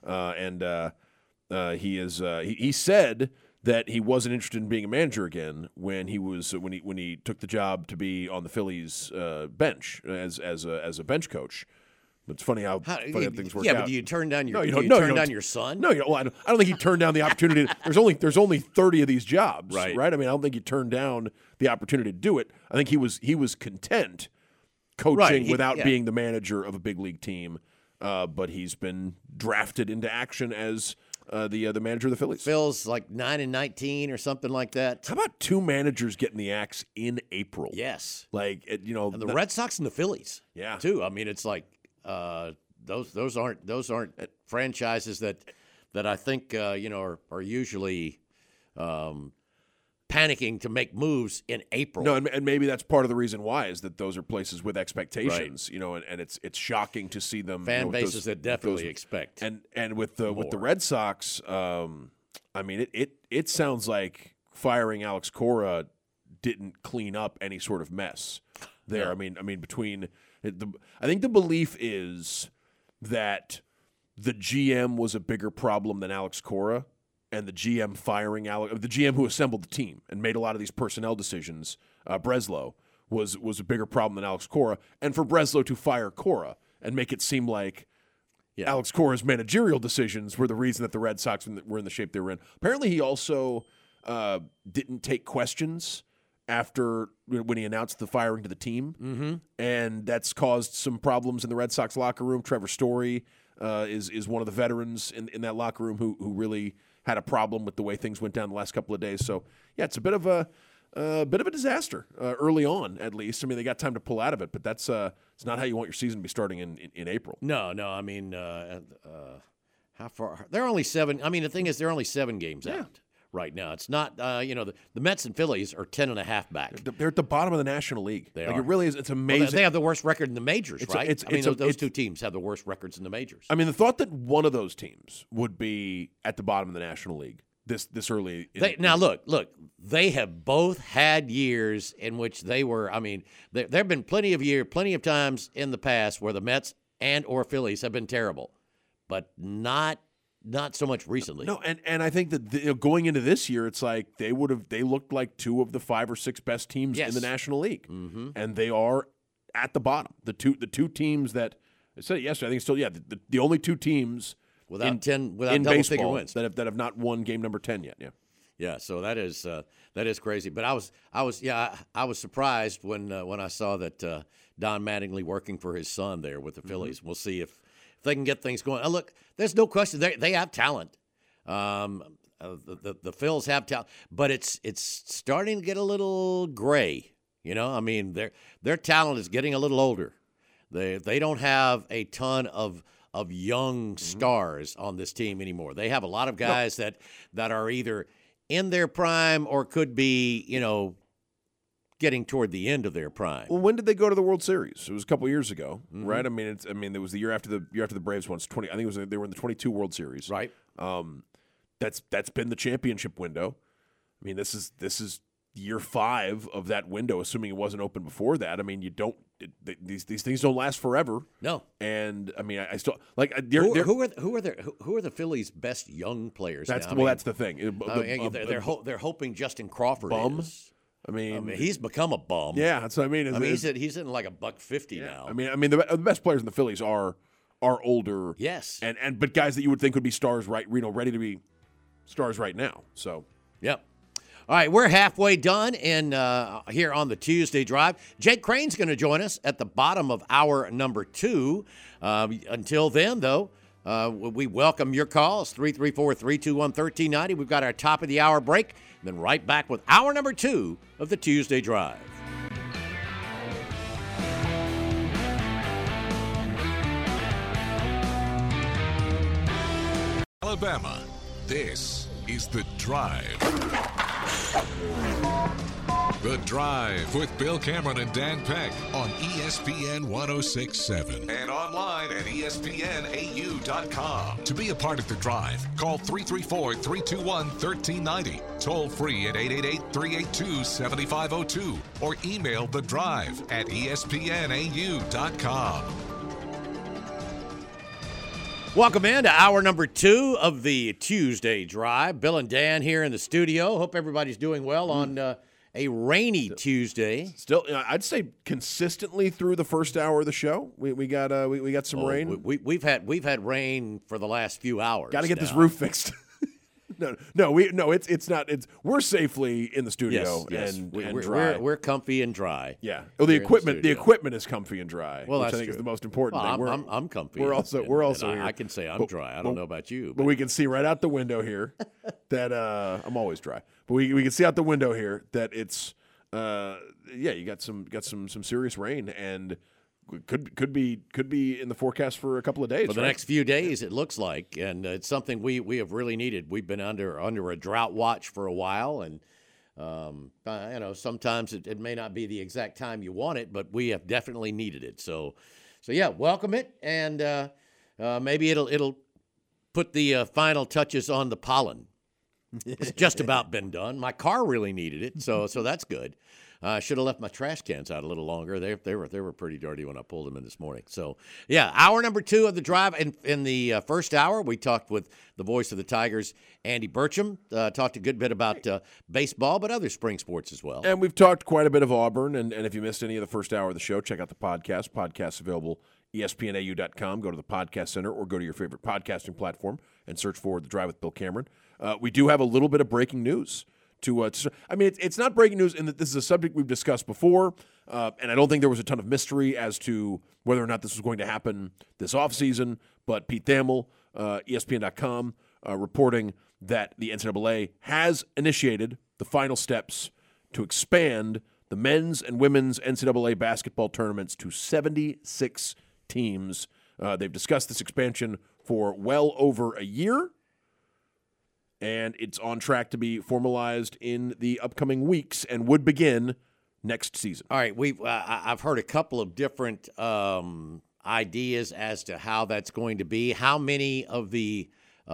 He said that he wasn't interested in being a manager again when he took the job to be on the Phillies bench as a bench coach. It's funny how things work out. Yeah, but do you turn down your down your son? No, I don't think he turned down the opportunity. There's only 30 of these jobs, right? I don't think he turned down the opportunity to do it. I think he was content coaching without being the manager of a big league team. But he's been drafted into action as the manager of the Phillies. Phil's 9-19 or something like that. How about two managers getting the axe in April? Yes, and the Red Sox and the Phillies. Yeah, too. It's those aren't franchises that I think are usually panicking to make moves in April. No, and maybe that's part of the reason why is that those are places with expectations, and it's shocking to see them fan bases that definitely expect. And with the Red Sox, it sounds like firing Alex Cora didn't clean up any sort of mess. there. No. I mean, I think the belief is that the GM was a bigger problem than Alex Cora, and the GM the GM who assembled the team and made a lot of these personnel decisions, Breslow, was a bigger problem than Alex Cora, and for Breslow to fire Cora and make it seem like Alex Cora's managerial decisions were the reason that the Red Sox were in the shape they were in. Apparently, he also didn't take questions after when he announced the firing to the team, and that's caused some problems in the Red Sox locker room. Trevor Story is one of the veterans in that locker room who really had a problem with the way things went down the last couple of days. So, yeah, it's a bit of a disaster early on, at least. I mean, they got time to pull out of it, but that's it's not how you want your season to be starting in April. No. I mean, how far? They're only 7. I mean, the thing is, they're only 7 games out right now. It's not, the Mets and Phillies are 10.5 back. They're at the bottom of the National League. They are. It really is. It's amazing. Well, they have the worst record in the majors, right? Those two teams have the worst records in the majors. I mean, the thought that one of those teams would be at the bottom of the National League this early. Now, look, they have both had years in which they were. I mean, there have been plenty of times in the past where the Mets and or Phillies have been terrible, but not so much recently. No, and I think that going into this year, it's like they looked like 2 of the 5 or 6 best teams in the National League, and they are at the bottom. The two teams that I said it yesterday, I think still the only 2 teams without double baseball figure wins that have not won game number 10 yet. Yeah. Yeah, so that is crazy. But I was surprised when I saw that Don Mattingly working for his son there with the Phillies. We'll see if they can get things going. Look, there's no question they have talent. The Phils have talent, but it's starting to get a little gray. I mean their talent is getting a little older. They don't have a ton of young stars on this team anymore. They have a lot of guys that are either in their prime or could be, getting toward the end of their prime. Well, when did they go to the World Series? It was a couple years ago, right? I mean, it was the year after the Braves won. I think they were in the 22 World Series, right? That's been the championship window. I mean, this is year 5 of that window, assuming it wasn't open before that. I mean, these things don't last forever. No, and I mean, I still like who are the Phillies' best young players? That's now? That's the thing. They're hoping Justin Crawford is. I mean, he's become a bum. Yeah, that's what I mean. He's hitting like $150 now. I mean, the best players in the Phillies are older. Yes, but guys that you would think would be stars, right? Ready to be stars right now. So, yep. All right, we're halfway done here on the Tuesday Drive. Jake Crane's going to join us at the bottom of hour number 2. Until then, though, we welcome your calls, 334-321-1390. We've got our top of the hour break, then right back with hour number 2 of the Tuesday Drive. Alabama, this is The Drive. The Drive with Bill Cameron and Dan Peck on ESPN 106.7 and online at ESPNAU.com. To be a part of The Drive, call 334-321-1390, toll free at 888-382-7502, or email The Drive at ESPNAU.com. Welcome in to hour number 2 of the Tuesday Drive. Bill and Dan here in the studio. Hope everybody's doing well on a rainy Tuesday. Still, I'd say consistently through the first hour of the show, we got some rain. We've had rain for the last few hours. Got to get this roof fixed. It's not. We're safely in the studio and dry. We're comfy and dry. Yeah. Well, the equipment is comfy and dry. Well, which that's I think true. is the most important thing. I'm comfy. We're also here. I can say I'm dry. I don't know about you, but we can see right out the window here that I'm always dry. But we can see out the window here that it's you got some serious rain and could be in the forecast for a couple of days. For the next few days, it looks like, and it's something we have really needed. We've been under a drought watch for a while, and sometimes it may not be the exact time you want it, but we have definitely needed it. So yeah, welcome it, and maybe it'll put the final touches on the pollen. It's just about been done. My car really needed it, so that's good. I should have left my trash cans out a little longer. They were pretty dirty when I pulled them in this morning. So, yeah, hour number 2 of the drive. In the first hour, we talked with the voice of the Tigers, Andy Burcham. Talked a good bit about baseball, but other spring sports as well. And we've talked quite a bit of Auburn. And if you missed any of the first hour of the show, check out the podcast. Podcast's available ESPNAU.com. Go to the podcast center or go to your favorite podcasting platform and search for The Drive with Bill Cameron. We do have a little bit of breaking news. It's not breaking news in that this is a subject we've discussed before, and I don't think there was a ton of mystery as to whether or not this was going to happen this offseason, but Pete Thamel, ESPN.com, reporting that the NCAA has initiated the final steps to expand the men's and women's NCAA basketball tournaments to 76 teams. They've discussed this expansion for well over a year, and it's on track to be formalized in the upcoming weeks and would begin next season. All right, I've heard a couple of different ideas as to how that's going to be. How many of the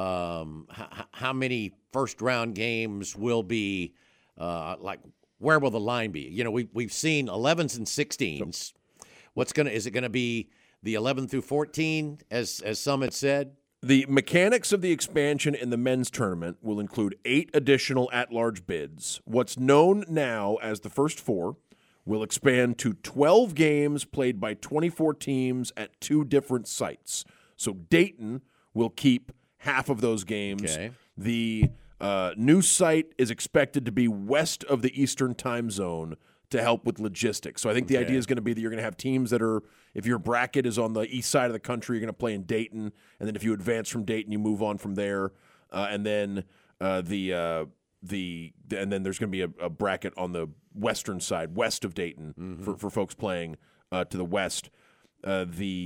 how many first round games will be where will the line be? You know, we've seen 11s and 16s. Is it going to be the 11 through 14 as some had said? The mechanics of the expansion in the men's tournament will include 8 additional at-large bids. What's known now as the first 4 will expand to 12 games played by 24 teams at 2 different sites. So Dayton will keep half of those games. Okay. The new site is expected to be west of the Eastern time zone to help with logistics. So I think the idea is going to be that you're going to have teams that are, if your bracket is on the east side of the country, you're going to play in Dayton, and then if you advance from Dayton, you move on from there, and then and then there's going to be a bracket on the western side, west of Dayton, for folks playing to the west. I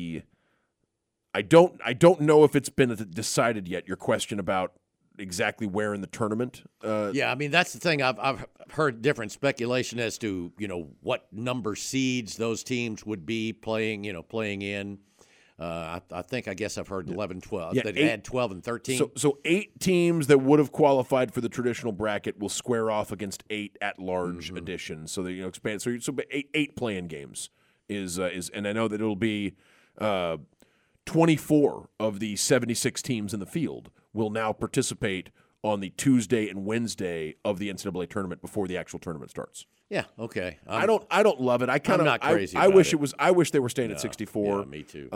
don't know if it's been decided yet. Your question about exactly where in the tournament. Yeah, I mean, that's the thing. I've heard different speculation as to, what number seeds those teams would be playing in. I guess I've heard 11, 12. Yeah, They'd add 12 and 13. So 8 teams that would have qualified for the traditional bracket will square off against 8 at-large additions. So they expand. So 8 playing games is, and I know that it'll be 24 of the 76 teams in the field will now participate on the Tuesday and Wednesday of the NCAA tournament before the actual tournament starts. Yeah, okay. I don't love it. I'm not crazy. I wish it was. I wish they were staying at 64. Yeah, me too.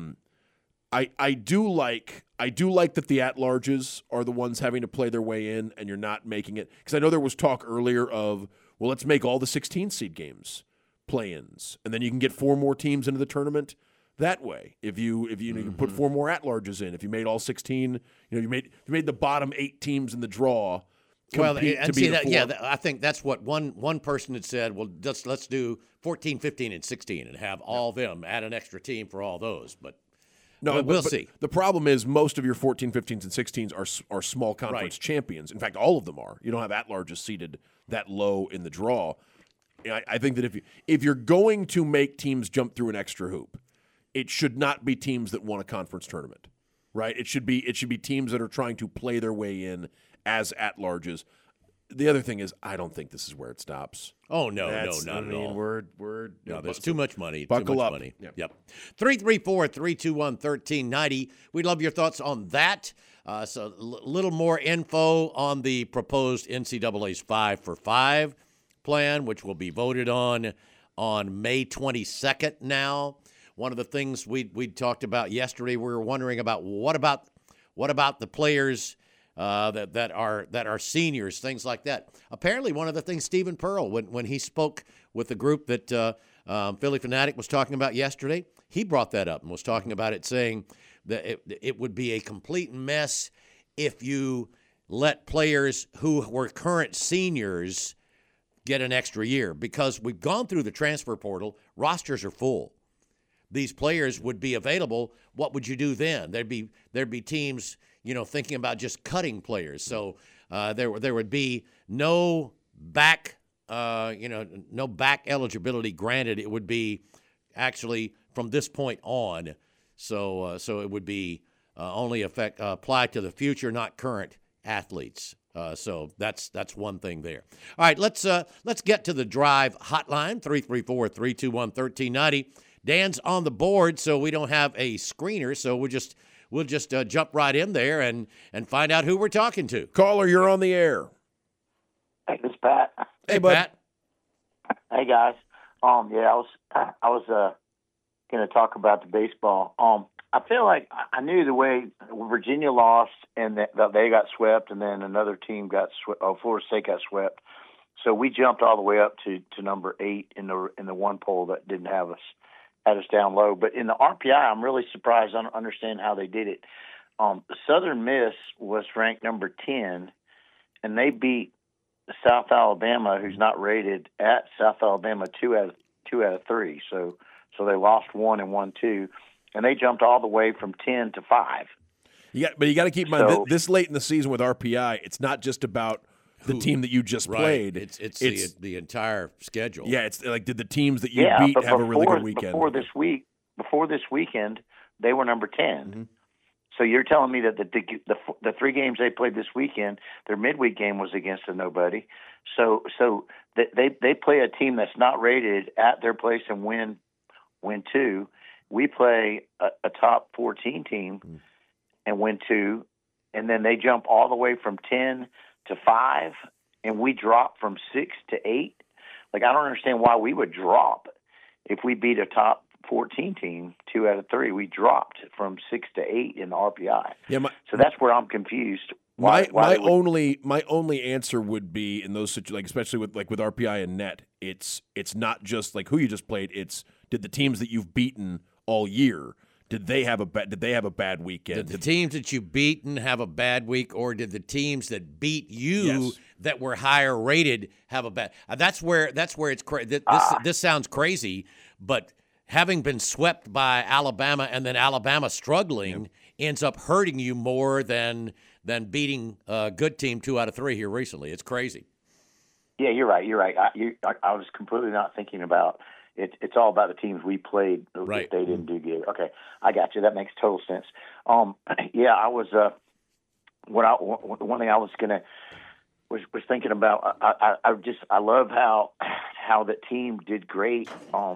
I do like that the at-larges are the ones having to play their way in, and you're not making it, because I know there was talk earlier of, well, let's make all the 16 seed games play-ins, and then you can get 4 more teams into the tournament that way. If you can put 4 more at-larges in, if you made all 16, you made the bottom 8 teams in the draw. Well, and see that, yeah, I think that's what one person had said. Well, let's do 14, 15, and 16, and have all of them, add an extra team for all those. But we'll see. The problem is most of your 14, 15s, and 16s are small conference champions. In fact, all of them are. You don't have at-larges seated that low in the draw. I think that if you're going to make teams jump through an extra hoop, it should not be teams that won a conference tournament, right? It should be teams that are trying to play their way in as at-larges. The other thing is, I don't think this is where it stops. Oh, no, not at all. There's too much money. Buckle up. Yep. 334-321-1390. We'd love your thoughts on that. So a little more info on the proposed NCAA's 5 for 5 plan, which will be voted on May 22nd now. One of the things we talked about yesterday, we were wondering about what about the players that are seniors, things like that. Apparently, one of the things Stephen Pearl, when he spoke with the group that Philly Fanatic was talking about yesterday, he brought that up and was talking about it, saying that it would be a complete mess if you let players who were current seniors get an extra year, because we've gone through the transfer portal, rosters are full. These players would be available. What would you do then? There'd be teams, thinking about just cutting players. So there would be no back eligibility granted. It would be actually from this point on. So it would be only apply to the future, not current athletes. So that's one thing there. All right, let's get to the Drive hotline, 334-321-1390. Dan's on the board, so we don't have a screener, so we'll just jump right in there and find out who we're talking to. Caller, you're on the air. Hey, this is Pat. Hey, Pat. Hey, guys. I was going to talk about the baseball. I feel like I knew the way Virginia lost and that they got swept, and then another team got swept. Florida State got swept. So we jumped all the way up to number 8 in the one poll that didn't have us. Had us down low. But in the RPI, I'm really surprised. I don't understand how they did it. Southern Miss was ranked number 10, and they beat South Alabama, who's not rated, at South Alabama 2 out of 3. So they lost 1 and won 2, and they jumped all the way from 10 to 5. But you got to keep in mind this late in the season with RPI, it's not just about the team that you just played. It's the entire schedule. Yeah, it's like, did the teams that you beat have a really good weekend? Before this weekend, they were number 10. Mm-hmm. So you're telling me that the 3 games they played this weekend, their midweek game was against a nobody. So they play a team that's not rated at their place and win 2. We play a top 14 team and win 2, and then they jump all the way from 10 to 5, and we drop from 6 to 8. Like, I don't understand why we would drop if we beat a top 14 team 2 out of 3. We dropped from 6 to 8 in the RPI. Yeah, so that's where I'm confused. My only answer would be in those situations, like especially with RPI and net, it's not just like who you just played. It's did the teams that you've beaten all year. Did they have a bad weekend? Did the teams that you beaten have a bad week, or did the teams that beat you that were higher rated have a bad? That's where it's crazy. This sounds crazy, but having been swept by Alabama and then Alabama struggling ends up hurting you more than beating a good team 2 out of 3 here recently. It's crazy. Yeah, you're right. I was completely not thinking about. It's all about the teams we played. Right. They didn't do good. Okay, I got you. That makes total sense. I was. One thing I was thinking about. I love how the team did great.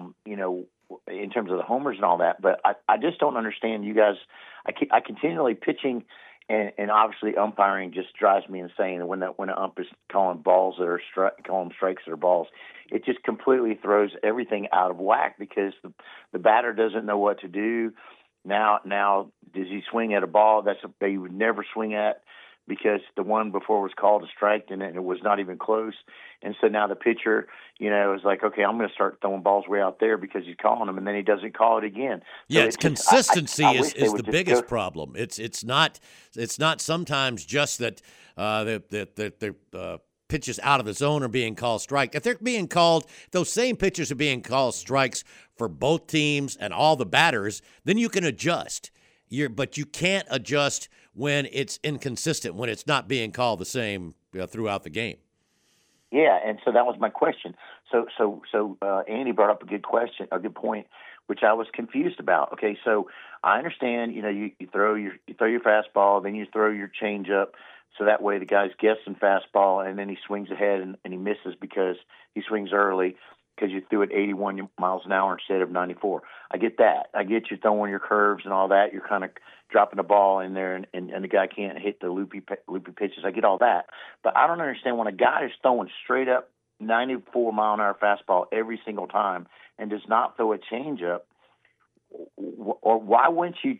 In terms of the homers and all that, but I just don't understand you guys. I continually pitching. And obviously, umpiring just drives me insane. And when an ump is calling balls that are calling strikes that are balls, it just completely throws everything out of whack because the batter doesn't know what to do. Now, does he swing at a ball that he would never swing at because the one before was called a strike and it was not even close. And so now the pitcher, is like, okay, I'm going to start throwing balls way out there because he's calling them, and then he doesn't call it again. Yeah, it's consistency is the biggest problem. It's not sometimes just that the pitches out of the zone are being called strike. If they're being called, those same pitches are being called strikes for both teams and all the batters, then you can adjust. But you can't adjust when it's inconsistent, when it's not being called the same throughout the game. Yeah, and so that was my question. So Andy brought up a good point, which I was confused about. Okay, so I understand, you throw your fastball, then you throw your changeup, so that way the guy's guessing fastball, and then he swings ahead and he misses because he swings early because you threw it 81 miles an hour instead of 94. I get that. I get you throwing your curves and all that. You're kind of dropping the ball in there, and the guy can't hit the loopy pitches. I get all that. But I don't understand when a guy is throwing straight up 94-mile-an-hour fastball every single time and does not throw a changeup, or why wouldn't you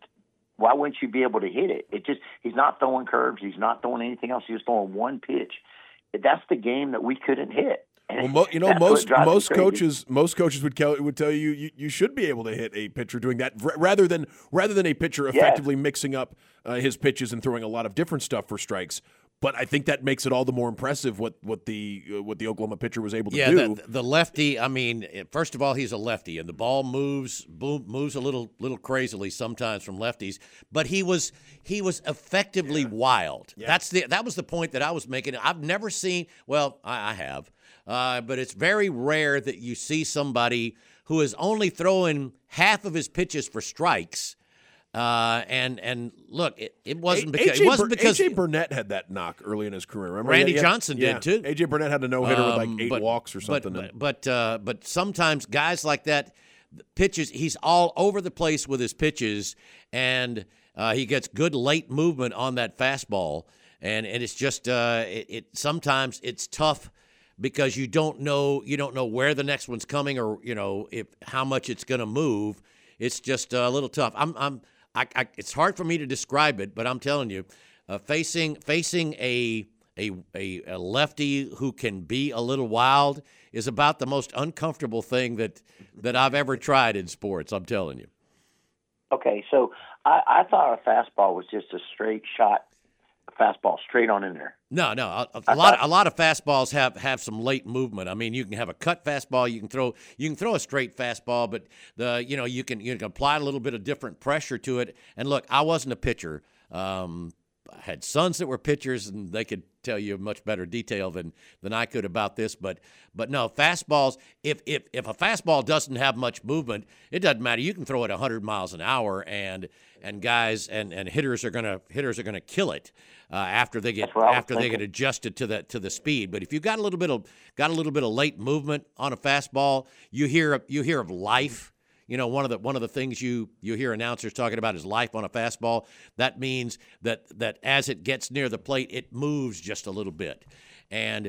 be able to hit it? He's not throwing curves. He's not throwing anything else. He's throwing one pitch. That's the game that we couldn't hit. Well, most coaches would tell you you should be able to hit a pitcher doing that rather than a pitcher effectively mixing up his pitches and throwing a lot of different stuff for strikes. But I think that makes it all the more impressive what the Oklahoma pitcher was able to do. Yeah, the lefty. I mean, first of all, he's a lefty, and the ball moves a little crazily sometimes from lefties. But he was effectively wild. Yeah. That was the point that I was making. I've never seen. Well, I have, but it's very rare that you see somebody who is only throwing half of his pitches for strikes. And look, it wasn't because A.J. Burnett had that knock early in his career. Remember? Randy Johnson did too. A.J. Burnett had a no-hitter with like 8 walks or something. But sometimes guys like that, pitches, he's all over the place with his pitches, and he gets good late movement on that fastball. And it's just sometimes it's tough because you don't know where the next one's coming or how much it's going to move. It's just a little tough. It's hard for me to describe it, but I'm telling you, facing a lefty who can be a little wild is about the most uncomfortable thing that I've ever tried in sports. I'm telling you. Okay, so I thought a fastball was just a straight shot. Fastball straight on in there. No. A lot of fastballs have some late movement. I mean, you can have a cut fastball. You can throw a straight fastball, but you can apply a little bit of different pressure to it. And look, I wasn't a pitcher. I had sons that were pitchers, and they could tell you much better detail than I could about this. But no, fastballs. If a fastball doesn't have much movement, it doesn't matter. You can throw it 100 miles an hour, and guys and hitters are gonna kill it after they get adjusted to the speed. But if you got a little bit of late movement on a fastball, you hear of life. One of the things you hear announcers talking about is life on a fastball. That means that as it gets near the plate, it moves just a little bit. And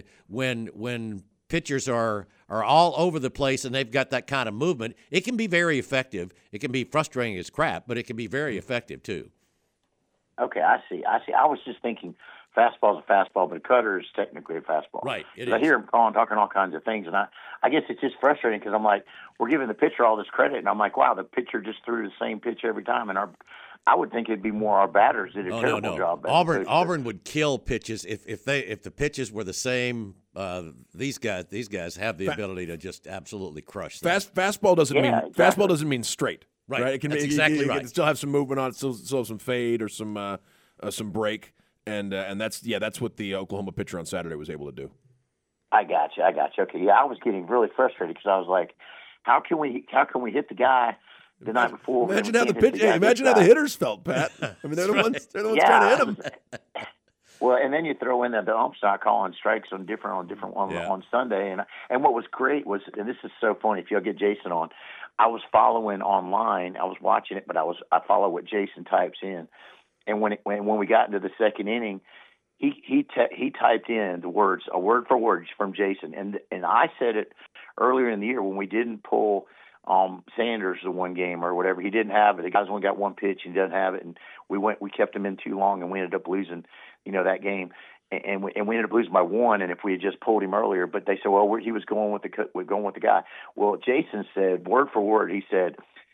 when pitchers are all over the place and they've got that kind of movement, it can be very effective. It can be frustrating as crap, but it can be very effective too. Okay, I see. I was just thinking fastball is a fastball, but a cutter is technically a fastball. Right, it is. I hear him talking all kinds of things, and I guess it's just frustrating because I'm like, we're giving the pitcher all this credit, and I'm like, wow, the pitcher just threw the same pitch every time, and I would think it'd be more our batters did a terrible job. Auburn would kill pitches if the pitches were the same. These guys have the ability to just absolutely crush them. Fastball doesn't mean straight. Right. It can That's be, exactly you right. can still have some movement on it, still have some fade or some break, and that's what the Oklahoma pitcher on Saturday was able to do. I got you. Okay, yeah, I was getting really frustrated because I was like, how can we hit the guy the night before? Imagine how the hitters felt, Pat. I mean, they're the ones trying to hit him. Well, and then you throw in the umps not calling strikes on Sunday, and what was great was, and this is so funny. If you'll get Jason on, I was following online. I was watching it, but I follow what Jason types in, and when we got into the second inning, he typed in the words, a word for word from Jason, and I said it earlier in the year when we didn't pull Sanders the one game or whatever. He didn't have it. The guys only got one pitch and he doesn't have it, and we kept him in too long, and we ended up losing, that game. And we ended up losing by 1. And if we had just pulled him earlier, but they said, well, he was going with the guy. Well, Jason said word for word. He said,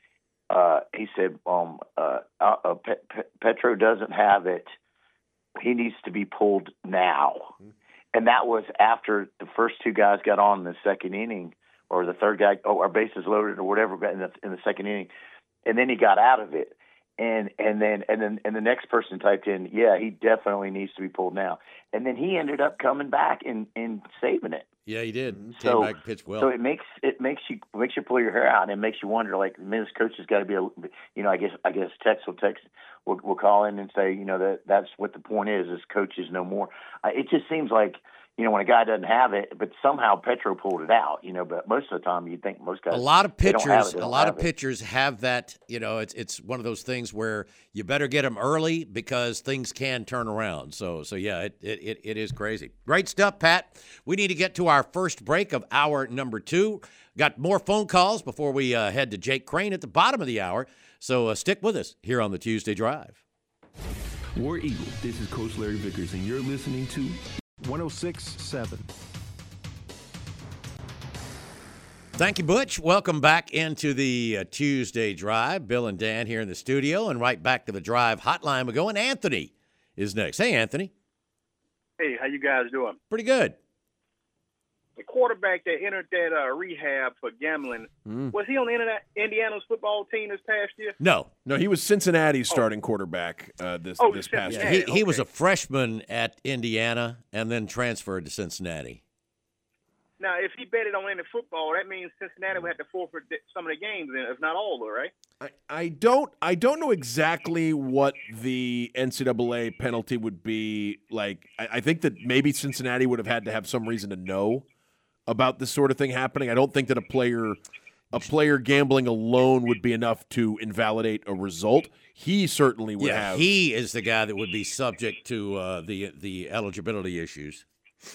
Petro doesn't have it. He needs to be pulled now. And that was after the first 2 guys got on in the second inning, or the third guy, our bases loaded or whatever, in the second inning, and then he got out of it. And then the next person typed in, yeah, he definitely needs to be pulled now. And then he ended up coming back and saving it. Yeah, he did. So, came back and pitched well. So it makes you pull your hair out, and it makes you wonder. Like, this coach has got to be I guess Tex will call in and say, that's what the point is coaches know more. It just seems like, when a guy doesn't have it, but somehow Petro pulled it out, but most of the time you'd think most guys. A lot of pitchers have that, it's one of those things where you better get them early because things can turn around. So yeah, it is crazy. Great stuff, Pat. We need to get to our first break of hour number 2. Got more phone calls before we head to Jake Crane at the bottom of the hour. So stick with us here on the Tuesday Drive. War Eagle, this is Coach Larry Vickers, and you're listening to 106.7. Thank you, Butch. Welcome back into the Tuesday Drive. Bill and Dan here in the studio, and right back to the Drive hotline we go. And Anthony is next. Hey, Anthony. Hey, how you guys doing? Pretty good. The quarterback that entered that rehab for gambling, was he on Indiana's football team this past year? No, he was Cincinnati's starting quarterback this past year. He was a freshman at Indiana and then transferred to Cincinnati. Now, if he betted on any football, that means Cincinnati would have to forfeit some of the games, if not all, though, right? I don't know exactly what the NCAA penalty would be. Like, I think that maybe Cincinnati would have had to have some reason to know about this sort of thing happening. I don't think that a player gambling alone would be enough to invalidate a result. He certainly would have. He is the guy that would be subject to the eligibility issues.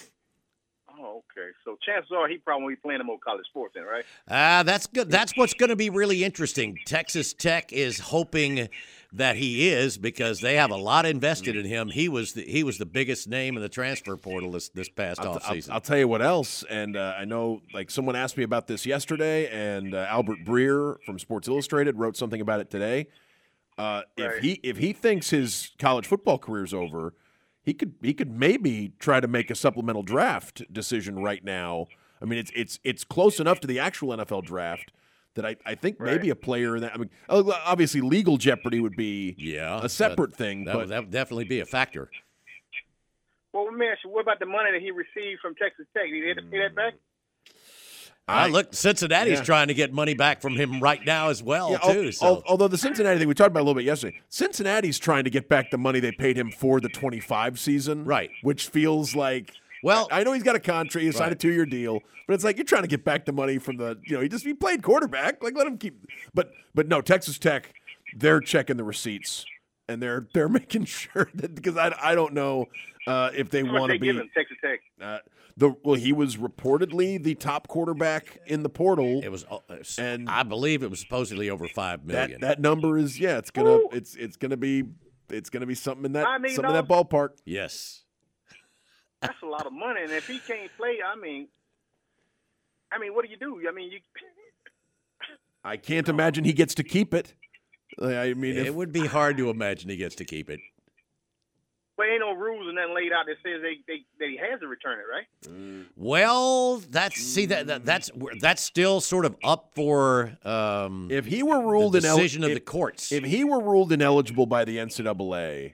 Oh, okay. So chances are he probably won't be playing more college sports then, right? That's good. That's what's going to be really interesting. Texas Tech is hoping that he is, because they have a lot invested in him. He was the biggest name in the transfer portal this past offseason. I'll tell you what else, and I know like someone asked me about this yesterday, and Albert Breer from Sports Illustrated wrote something about it today. Right. If he thinks his college football career's over, he could maybe try to make a supplemental draft decision right now. I mean, it's close enough to the actual NFL draft that I think maybe a player in that. I mean, obviously legal jeopardy would be a separate thing, that but would definitely be a factor. Well, let me ask you, what about the money that he received from Texas Tech? Did he pay that back? Look, Cincinnati's trying to get money back from him right now as well, too. So. Although the Cincinnati thing we talked about a little bit yesterday, Cincinnati's trying to get back the money they paid him for the 25 season, right? Which feels like, well, I know he's got a contract, he signed a 2-year deal, but it's like you're trying to get back the money from the, he played quarterback, like let him keep. But no, Texas Tech, they're checking the receipts and they're making sure that, because I don't know if they want to be. Give him Texas Tech. He was reportedly the top quarterback in the portal. It was, and I believe it was supposedly over $5 million. That number is it's gonna be something in that in that ballpark. Yes, that's a lot of money, and if he can't play, I mean, what do you do? I mean, I can't imagine he gets to keep it. I mean, it would be hard to imagine he gets to keep it. But ain't no rules and nothing laid out that says that he has to return it, right? Well, that's still sort of up for if he were ruled the decision of the courts. If he were ruled ineligible by the NCAA,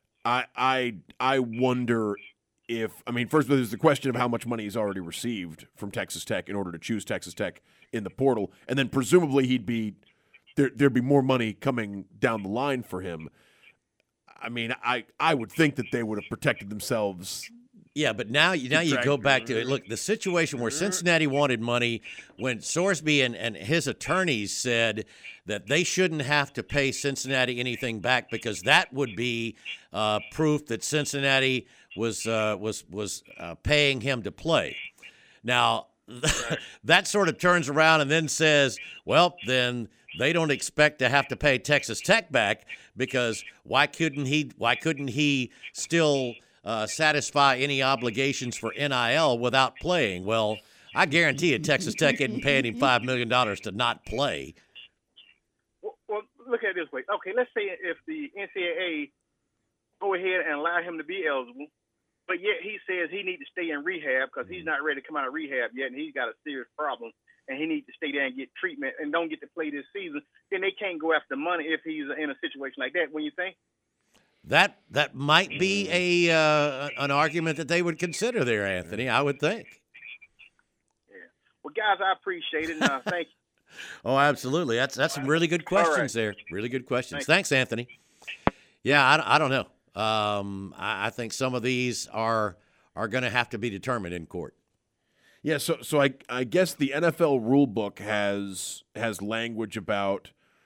I wonder if, first of all, there's the question of how much money he's already received from Texas Tech in order to choose Texas Tech in the portal, and then presumably there'd be more money coming down the line for him. I mean, I would think that they would have protected themselves. Yeah, but now you go back to it. Look, the situation where Cincinnati wanted money, when Sorsby and his attorneys said that they shouldn't have to pay Cincinnati anything back because that would be proof that Cincinnati was paying him to play. Now, that sort of turns around and then says, well, then they don't expect to have to pay Texas Tech back, because why couldn't he still satisfy any obligations for NIL without playing? Well, I guarantee you Texas Tech isn't paying him $5 million to not play. Well, look at it this way. Okay, let's say if the NCAA go ahead and allow him to be eligible, but yet he says he needs to stay in rehab because he's not ready to come out of rehab yet, and he's got a serious problem, and he needs to stay there and get treatment and don't get to play this season, then they can't go after money if he's in a situation like that. When you think that might be an argument that they would consider there, Anthony, I would think. Yeah. Well, guys, I appreciate it, and thank you. Oh, absolutely. That's some really good questions there. Really good questions. Thanks, Anthony. Yeah, I don't know. I think some of these are going to have to be determined in court. Yeah, so I guess the NFL rule book has language about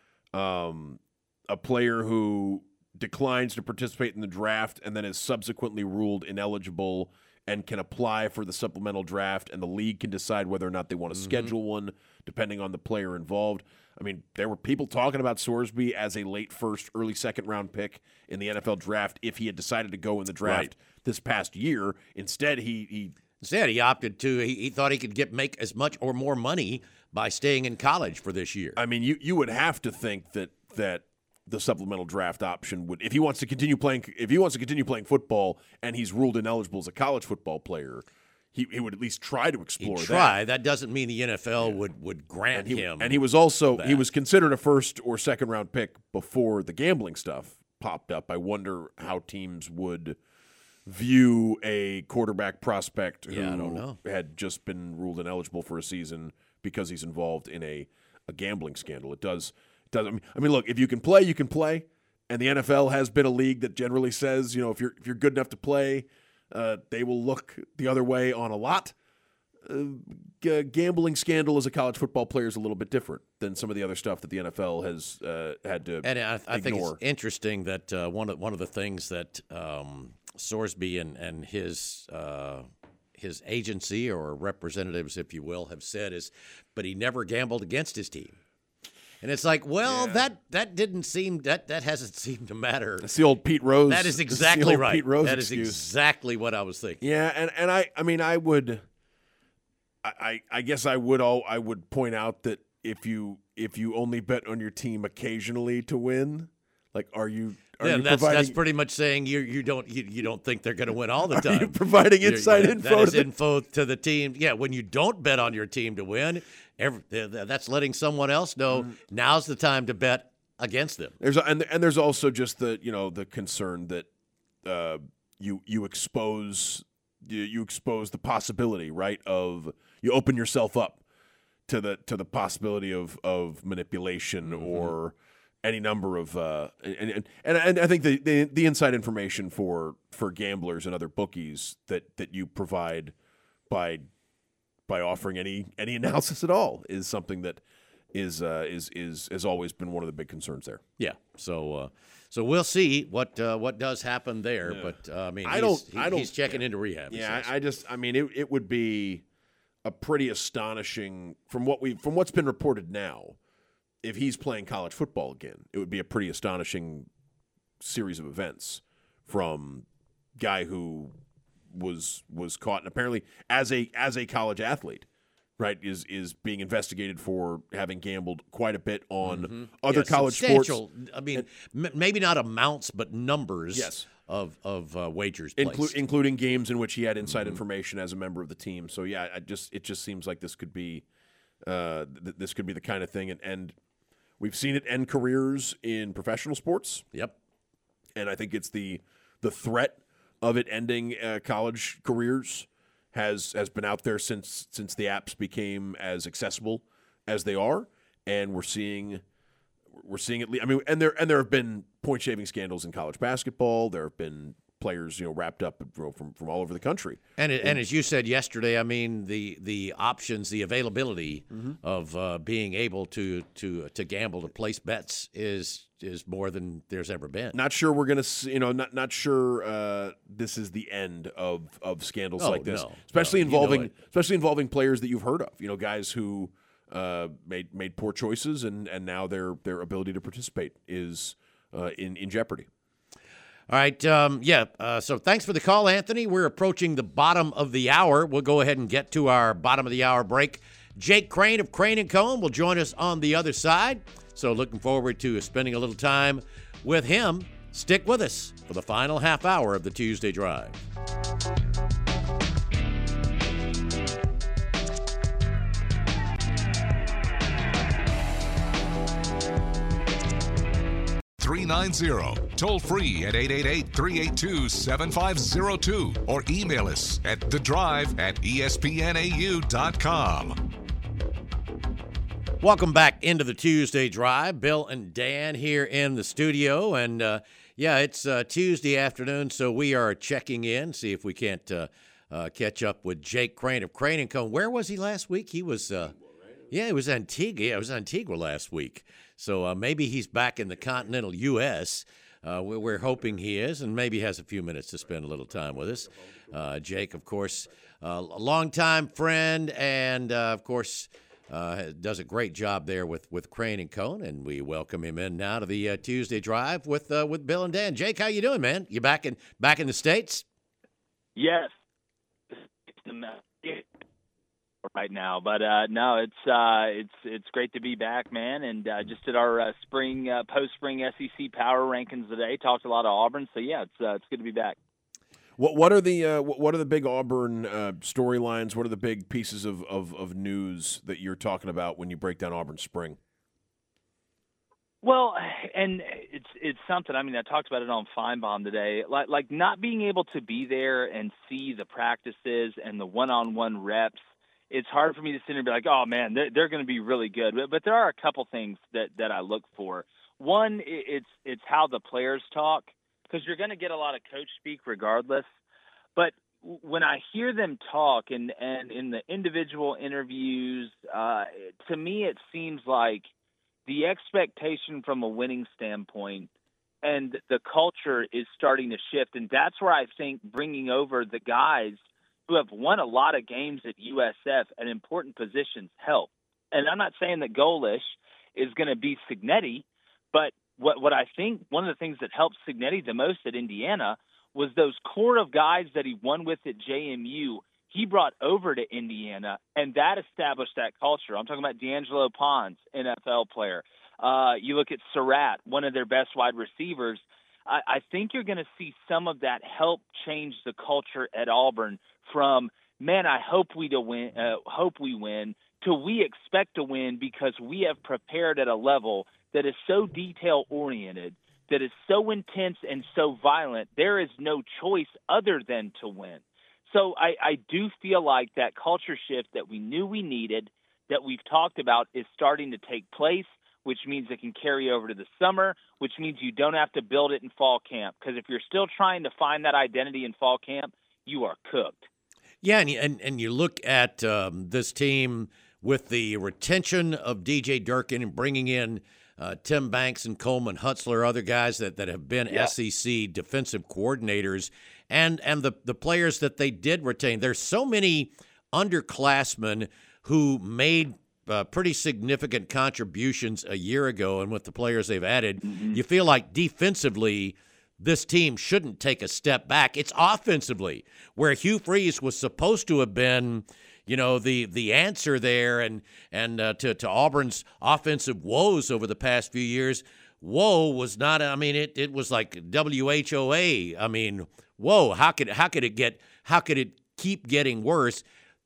a player who declines to participate in the draft and then is subsequently ruled ineligible and can apply for the supplemental draft, and the league can decide whether or not they want to schedule one depending on the player involved. I mean, there were people talking about Sorsby as a late first, early second round pick in the NFL draft if he had decided to go in the draft this past year. Instead, he opted to. He thought he could make as much or more money by staying in college for this year. I mean, you would have to think that the supplemental draft option would, if he wants to continue playing football and he's ruled ineligible as a college football player, he would at least try to explore that. That doesn't mean the NFL would grant him. And he was also he was considered a first or second round pick before the gambling stuff popped up. I wonder how teams would view a quarterback prospect who I don't know. had just been ruled ineligible for a season because he's involved in a gambling scandal. It does. I mean, look, if you can play, you can play. And the NFL has been a league that generally says, if you're good enough to play, they will look the other way on a lot. Gambling scandal as a college football player is a little bit different than some of the other stuff that the NFL has had to and I think ignore. it's interesting that one of the things that Sorsby and his agency or representatives, if you will, have said is, but he never gambled against his team. And it's like, well, that didn't seem that hasn't seemed to matter. That's the old Pete Rose. That is exactly right. Pete Rose that excuse. is exactly what I was thinking. Yeah, and I would. I guess I would point out that if you only bet on your team occasionally to win, like that's pretty much saying you don't think they're going to win all the time. Are you providing inside info? That is info to the team. Yeah, when you don't bet on your team to win, that's letting someone else know now's the time to bet against them. There's also just the concern that you expose the possibility, right, of you open yourself up to the possibility of manipulation or any number of and I think the inside information for gamblers and other bookies that you provide by offering any analysis at all is something that is has always been one of the big concerns there. Yeah. So we'll see what does happen there. Yeah. But I mean, he's checking into rehab. Yeah. It would be a pretty astonishing from what's been reported now. If he's playing college football again, it would be a pretty astonishing series of events from guy who was caught and apparently as a college athlete, right, is being investigated for having gambled quite a bit on other college sports. I mean, maybe not amounts, but numbers of wagers placed. Including games in which he had inside information as a member of the team. So yeah, it just seems like this could be the kind of thing, and we've seen it end careers in professional sports. Yep, and I think it's the threat of it ending college careers has been out there since the apps became as accessible as they are, and we're seeing it. I mean, and there have been point shaving scandals in college basketball. There have been players wrapped up from all over the country. And as you said yesterday, I mean the options, the availability of being able to gamble, to place bets is more than there's ever been. Not sure we're going to see, not sure this is the end of scandals like this. Especially involving players that you've heard of. Guys who made poor choices and now their ability to participate is in jeopardy. All right, so thanks for the call, Anthony. We're approaching the bottom of the hour. We'll go ahead and get to our bottom of the hour break. Jake Crane of Crane & Cohen will join us on the other side. So looking forward to spending a little time with him. Stick with us for the final half hour of the Tuesday Drive. .390. Toll free at 888-382-7502 or email us at thedrive@espnau.com. Welcome back into the Tuesday Drive. Bill and Dan here in the studio. And, it's Tuesday afternoon, so we are checking in, see if we can't catch up with Jake Crane of Crane & Co. Where was he last week? He was it was Antigua. Yeah, it was Antigua last week. So maybe he's back in the continental U.S. We're hoping he is, and maybe has a few minutes to spend a little time with us. Jake, of course, a longtime friend, and, of course, does a great job there with Crane & Cohen, and we welcome him in now to the Tuesday Drive with Bill and Dan. Jake, how you doing, man? You back in the States? Yes. Right now, but no, it's great to be back, man. And just did our post-spring SEC power rankings today. Talked a lot of Auburn, so yeah, it's good to be back. What are the big Auburn storylines? What are the big pieces of news that you're talking about when you break down Auburn spring? Well, and it's it's something. I mean, I talked about it on Feinbaum today. Like not being able to be there and see the practices and the one-on-one reps. It's hard for me to sit there and be like, oh man, they're going to be really good. But there are a couple things that I look for. One, it's how the players talk, because you're going to get a lot of coach speak regardless. But when I hear them talk and in the individual interviews, to me it seems like the expectation from a winning standpoint and the culture is starting to shift. And that's where I think bringing over the guys who have won a lot of games at USF at important positions help. And I'm not saying that Golesh is going to be Cignetti, but what I think one of the things that helped Cignetti the most at Indiana was those core of guys that he won with at JMU. He brought over to Indiana, and that established that culture. I'm talking about D'Angelo Pons, NFL player. You look at Surratt, one of their best wide receivers. I think you're going to see some of that help change the culture at Auburn from, man, I hope we win, to we expect to win because we have prepared at a level that is so detail-oriented, that is so intense and so violent, there is no choice other than to win. So I do feel like that culture shift that we knew we needed, that we've talked about, is starting to take place, which means it can carry over to the summer, which means you don't have to build it in fall camp. Because if you're still trying to find that identity in fall camp, you are cooked. Yeah, and you look at this team with the retention of DJ Durkin and bringing in Tim Banks and Coleman Hutzler, other guys that have been SEC defensive coordinators, and the players that they did retain. There's so many underclassmen who made pretty significant contributions a year ago, and with the players they've added, you feel like defensively this team shouldn't take a step back. It's offensively where Hugh Freeze was supposed to have been, the answer there, and to Auburn's offensive woes over the past few years. Woe was not. I mean, it was like WHOA. I mean, whoa! How could it keep getting worse?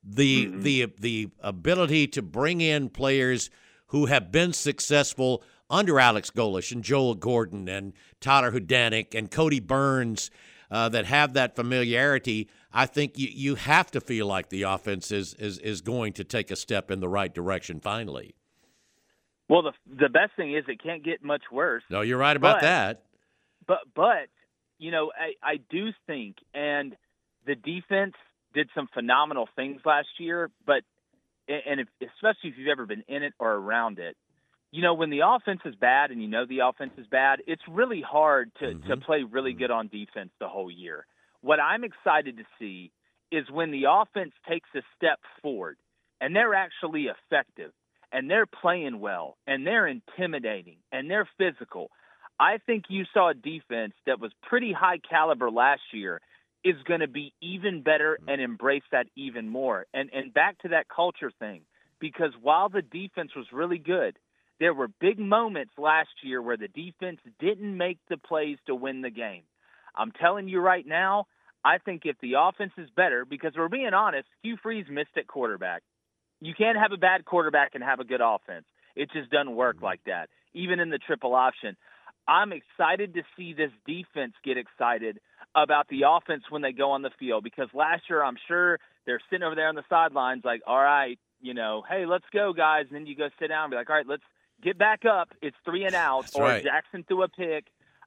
The ability to bring in players who have been successful under Alex Golesh and Joel Gordon and Tyler Hudanik and Cody Burns that have that familiarity. I think you have to feel like the offense is going to take a step in the right direction finally. Well, the best thing is it can't get much worse. No, you're right about that. But I do think, and the defense did some phenomenal things last year, but especially if you've ever been in it or around it, when the offense is bad and the offense is bad, it's really hard to play really good on defense the whole year. What I'm excited to see is when the offense takes a step forward and they're actually effective and they're playing well and they're intimidating and they're physical. I think you saw a defense that was pretty high caliber last year is going to be even better and embrace that even more. And back to that culture thing, because while the defense was really good, there were big moments last year where the defense didn't make the plays to win the game. I'm telling you right now, I think if the offense is better, because we're being honest, Hugh Freeze missed at quarterback. You can't have a bad quarterback and have a good offense. It just doesn't work like that, even in the triple option. I'm excited to see this defense get excited about the offense when they go on the field, because last year I'm sure they're sitting over there on the sidelines like, all right, hey, let's go, guys. And then you go sit down and be like, all right, let's get back up. It's 3 and out. That's or right. Jackson threw a pick.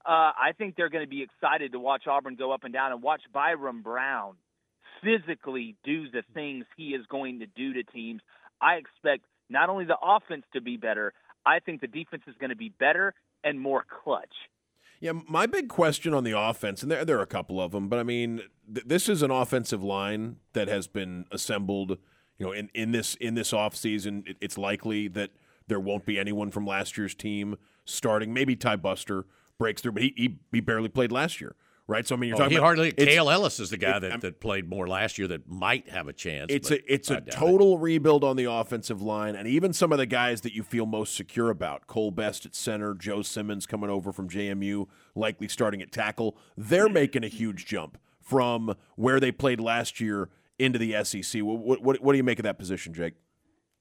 I think they're going to be excited to watch Auburn go up and down and watch Byron Brown physically do the things he is going to do to teams. I expect not only the offense to be better, I think the defense is going to be better and more clutch. Yeah, my big question on the offense, and there are a couple of them, but I mean, this is an offensive line that has been assembled, in this offseason. It's likely that there won't be anyone from last year's team starting. Maybe Ty Buster breaks through, but he barely played last year, right? So I mean, you're talking about Cale Ellis is the guy that played more last year that might have a chance. It's a total rebuild on the offensive line, and even some of the guys that you feel most secure about, Cole Best at center, Joe Simmons coming over from JMU, likely starting at tackle. They're making a huge jump from where they played last year into the SEC. What do you make of that position, Jake?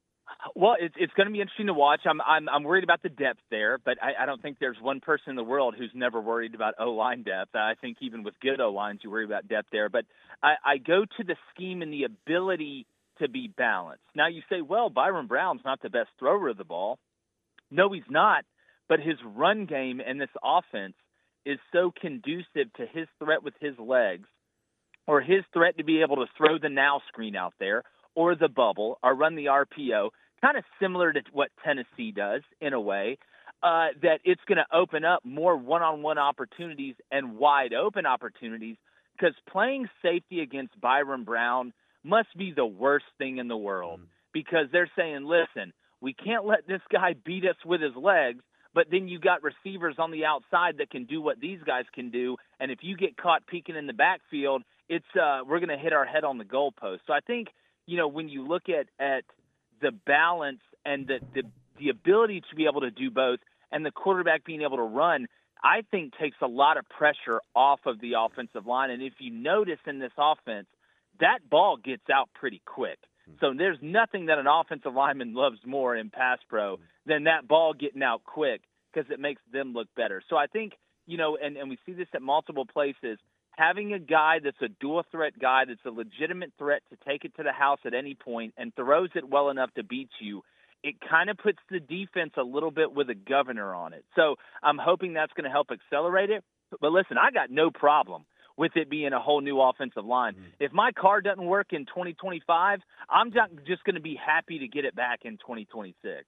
Well, it's going to be interesting to watch. I'm worried about the depth there, but I don't think there's one person in the world who's never worried about O-line depth. I think even with good O-lines, you worry about depth there. But I go to the scheme and the ability to be balanced. Now you say, well, Byron Brown's not the best thrower of the ball. No, he's not. But his run game and this offense is so conducive to his threat with his legs, or his threat to be able to throw the now screen out there, or the bubble, or run the RPO, kind of similar to what Tennessee does in a way, that it's going to open up more one-on-one opportunities and wide-open opportunities, because playing safety against Byron Brown must be the worst thing in the world, because they're saying, listen, we can't let this guy beat us with his legs, but then you got receivers on the outside that can do what these guys can do, and if you get caught peeking in the backfield, it's we're going to hit our head on the goalpost. So I think, when you look at the balance and the ability to be able to do both, and the quarterback being able to run, I think takes a lot of pressure off of the offensive line. And if you notice in this offense, that ball gets out pretty quick. So there's nothing that an offensive lineman loves more in pass pro than that ball getting out quick, because it makes them look better. So I think, and we see this at multiple places, having a guy that's a dual threat guy that's a legitimate threat to take it to the house at any point and throws it well enough to beat you, it kind of puts the defense a little bit with a governor on it. So I'm hoping that's going to help accelerate it. But listen, I got no problem with it being a whole new offensive line. If my car doesn't work in 2025, I'm just going to be happy to get it back in 2026.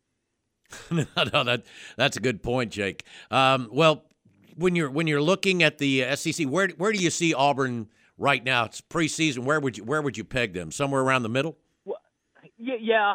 No, that's a good point, Jake. Well, when you're looking at the SEC, where do you see Auburn right now? It's preseason. Where would you peg them? Somewhere around the middle? Well, yeah.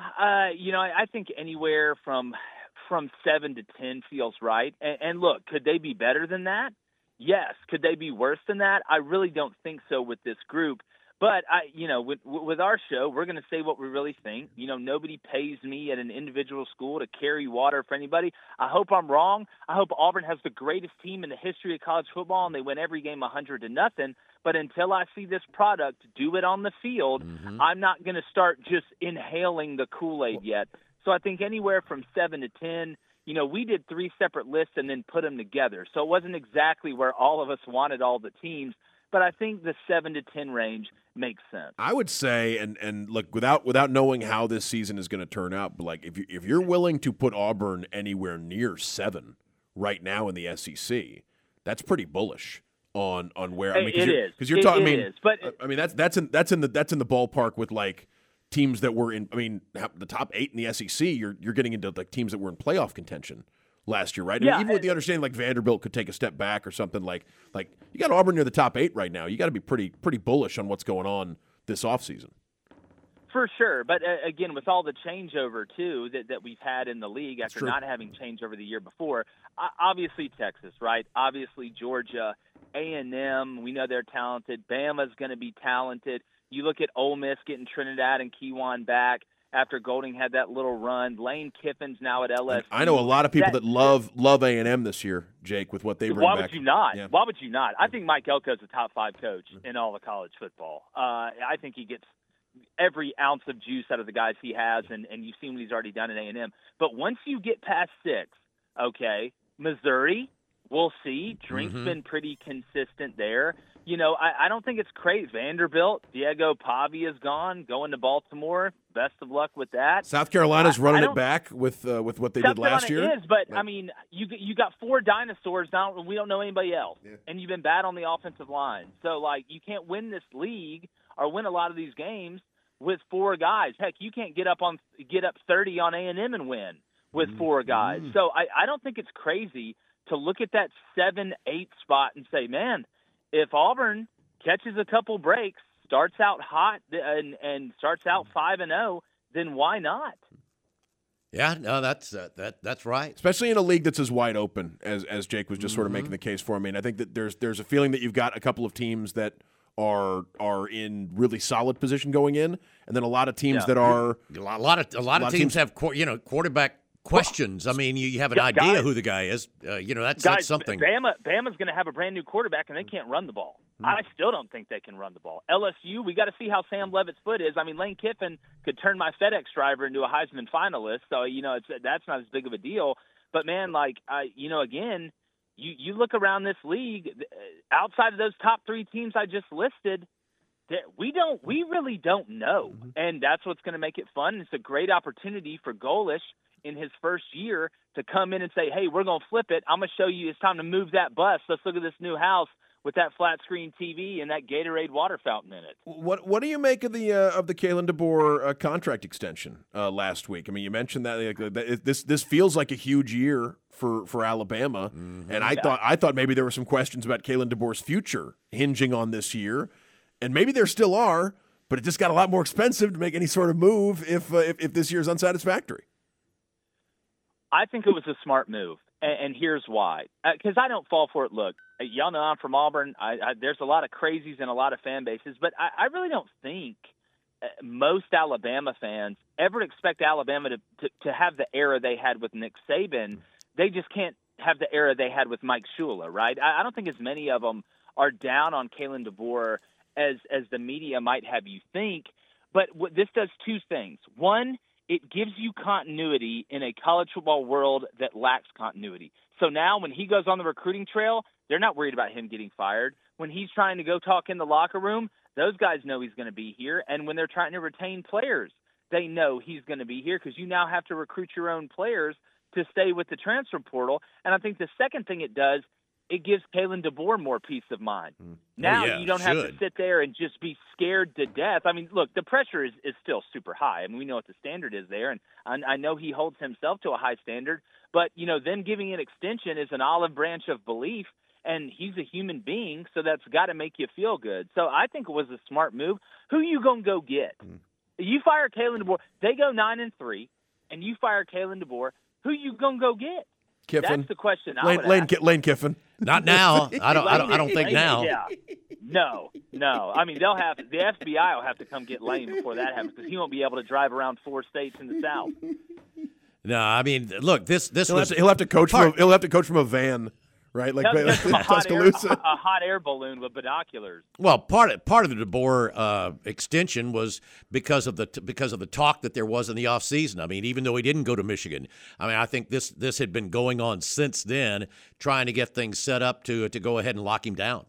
I think anywhere from 7 to 10 feels right. And look, could they be better than that? Yes. Could they be worse than that? I really don't think so with this group. But with our show, we're going to say what we really think. Nobody pays me at an individual school to carry water for anybody. I hope I'm wrong. I hope Auburn has the greatest team in the history of college football and they win every game 100-0. But until I see this product do it on the field, I'm not going to start just inhaling the Kool-Aid yet. So I think anywhere from 7 to 10. We did 3 separate lists and then put them together. So it wasn't exactly where all of us wanted all the teams. But I think the 7 to 10 range makes sense. I would say, and look, without knowing how this season is going to turn out, but like if you're willing to put Auburn anywhere near 7 right now in the SEC, that's pretty bullish on where. It is because you're talking. It is, but that's in the ballpark with like teams that were in. The top 8 in the SEC. You're getting into like teams that were in playoff contention last year, right? Yeah, even with the understanding like Vanderbilt could take a step back or something, like you got Auburn near the top 8 right now. You got to be pretty bullish on what's going on this offseason. For sure. But again, with all the changeover too that we've had in the league after not having changeover the year before, obviously Texas, right? Obviously Georgia, A&M, we know they're talented. Bama's going to be talented. You look at Ole Miss getting Trinidad and Kewan back after Golding had that little run. Lane Kiffin's now at LSU. I know a lot of people that love A&M this year, Jake, with what they bring back. Why would you not? Yeah. Why would you not? I think Mike Elko's a top 5 coach in all of college football. I think he gets every ounce of juice out of the guys he has, and you've seen what he's already done at A&M. But once you get past 6, okay, Missouri, we'll see. Drink's been pretty consistent there. I don't think it's crazy. Vanderbilt, Diego Pavia is gone, going to Baltimore. Best of luck with that. South Carolina's running it back with what they did last year. Is, but you got 4 dinosaurs now, and we don't know anybody else. Yeah. And you've been bad on the offensive line, so you can't win this league or win a lot of these games with 4 guys. Heck, you can't get up 30 on A&M and win with 4 guys. So I don't think it's crazy to look at that 7-8 spot and say, man, if Auburn catches a couple breaks, starts out hot and starts out 5-0, then why not? Yeah, no, that's right. Especially in a league that's as wide open as Jake was just sort of making the case for. I think that there's a feeling that you've got a couple of teams that are in really solid position going in, and then a lot of teams that are a lot of teams have quarterback questions. You have an idea who the guy is. That's something. Bama's going to have a brand new quarterback, and they can't run the ball. I still don't think they can run the ball. LSU, we got to see how Sam Levitt's foot is. I mean, Lane Kiffin could turn my FedEx driver into a Heisman finalist, so that's not as big of a deal. But man, again, you look around this league, outside of those top 3 teams I just listed, we really don't know, and that's what's going to make it fun. It's a great opportunity for Golesh in his first year to come in and say, "Hey, we're going to flip it. I'm going to show you it's time to move that bus. Let's look at this new house with that flat screen TV and that Gatorade water fountain in it." What do you make of the Kalen DeBoer contract extension last week? I mean, you mentioned that this feels like a huge year for Alabama, and I thought maybe there were some questions about Kalen DeBoer's future hinging on this year, and maybe there still are, but it just got a lot more expensive to make any sort of move if this year is unsatisfactory. I think it was a smart move, and here's why. Because I don't fall for it. Look, y'all know I'm from Auburn. There's a lot of crazies and a lot of fan bases, but I really don't think most Alabama fans ever expect Alabama to have the era they had with Nick Saban. They just can't have the era they had with Mike Shula, right? I don't think as many of them are down on Kalen DeBoer as the media might have you think. But this does 2 things. One, it gives you continuity in a college football world that lacks continuity. So now when he goes on the recruiting trail, they're not worried about him getting fired. When he's trying to go talk in the locker room, those guys know he's going to be here. And when they're trying to retain players, they know he's going to be here because you now have to recruit your own players to stay with the transfer portal. And I think the second thing it does, it gives Kalen DeBoer more peace of mind. Now you don't have to sit there and just be scared to death. I mean, look, the pressure is still super high. I mean, we know what the standard is there, and I know he holds himself to a high standard. But, them giving an extension is an olive branch of belief, and he's a human being, so that's got to make you feel good. So I think it was a smart move. Who you going to go get? You fire Kalen DeBoer. They go 9-3, and you fire Kalen DeBoer. Who you going to go get? Kiffin. That's the question I would ask. Lane Kiffin. Not now. I don't think now. Yeah. No. I mean, the FBI will have to come get Lane before that happens because he won't be able to drive around 4 states in the South. No, I mean, look, he'll have to coach from a van, right? Like Tuscaloosa. A hot air balloon with binoculars. Well, part of the DeBoer extension was because of the talk that there was in the offseason. I mean, even though he didn't go to Michigan, I mean, I think this had been going on since then, trying to get things set up to go ahead and lock him down.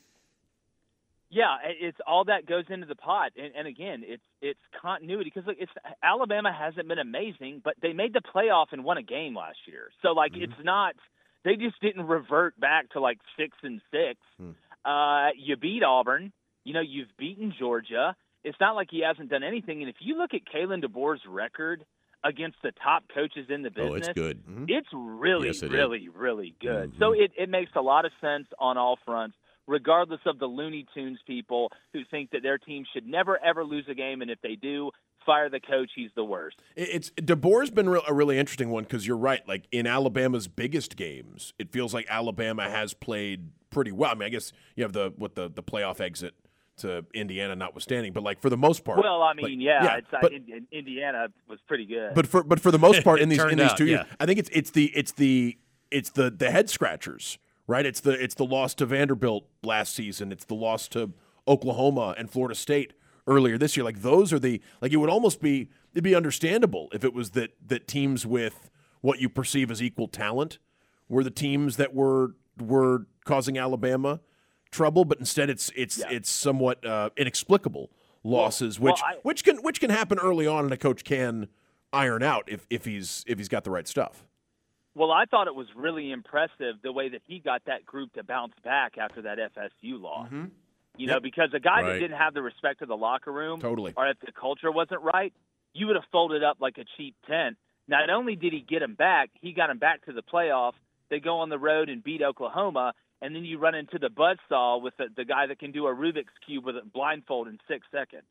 Yeah, it's all that goes into the pot, and again, it's continuity because Alabama hasn't been amazing, but they made the playoff and won a game last year. So it's not. They just didn't revert back to 6-6. You beat Auburn. You've beaten Georgia. It's not like he hasn't done anything. And if you look at Kalen DeBoer's record against the top coaches in the business, it's good. It's really, really good. So it makes a lot of sense on all fronts, regardless of the Looney Tunes people who think that their team should never, ever lose a game. And if they do, fire the coach. He's the worst. DeBoer's been a really interesting one because you're right. Like in Alabama's biggest games, it feels like Alabama has played pretty well. I mean, I guess you have the playoff exit to Indiana notwithstanding, but for the most part. Well, I mean, Indiana was pretty good. But for the most part in these 2 years, yeah. I think it's the head scratchers, right? It's the loss to Vanderbilt last season. It's the loss to Oklahoma and Florida State earlier this year. Those are it would almost be, it'd be understandable if it was that teams with what you perceive as equal talent were the teams that were causing Alabama trouble, but instead it's somewhat inexplicable losses, which can happen early on, and a coach can iron out if he's got the right stuff. Well, I thought it was really impressive the way that he got that group to bounce back after that FSU loss. Because a guy that didn't have the respect of the locker room, or if the culture wasn't right, you would have folded up like a cheap tent. Not only did he get him back, he got him back to the playoff. They go on the road and beat Oklahoma, and then you run into the buzzsaw with the guy that can do a Rubik's Cube with a blindfold in 6 seconds.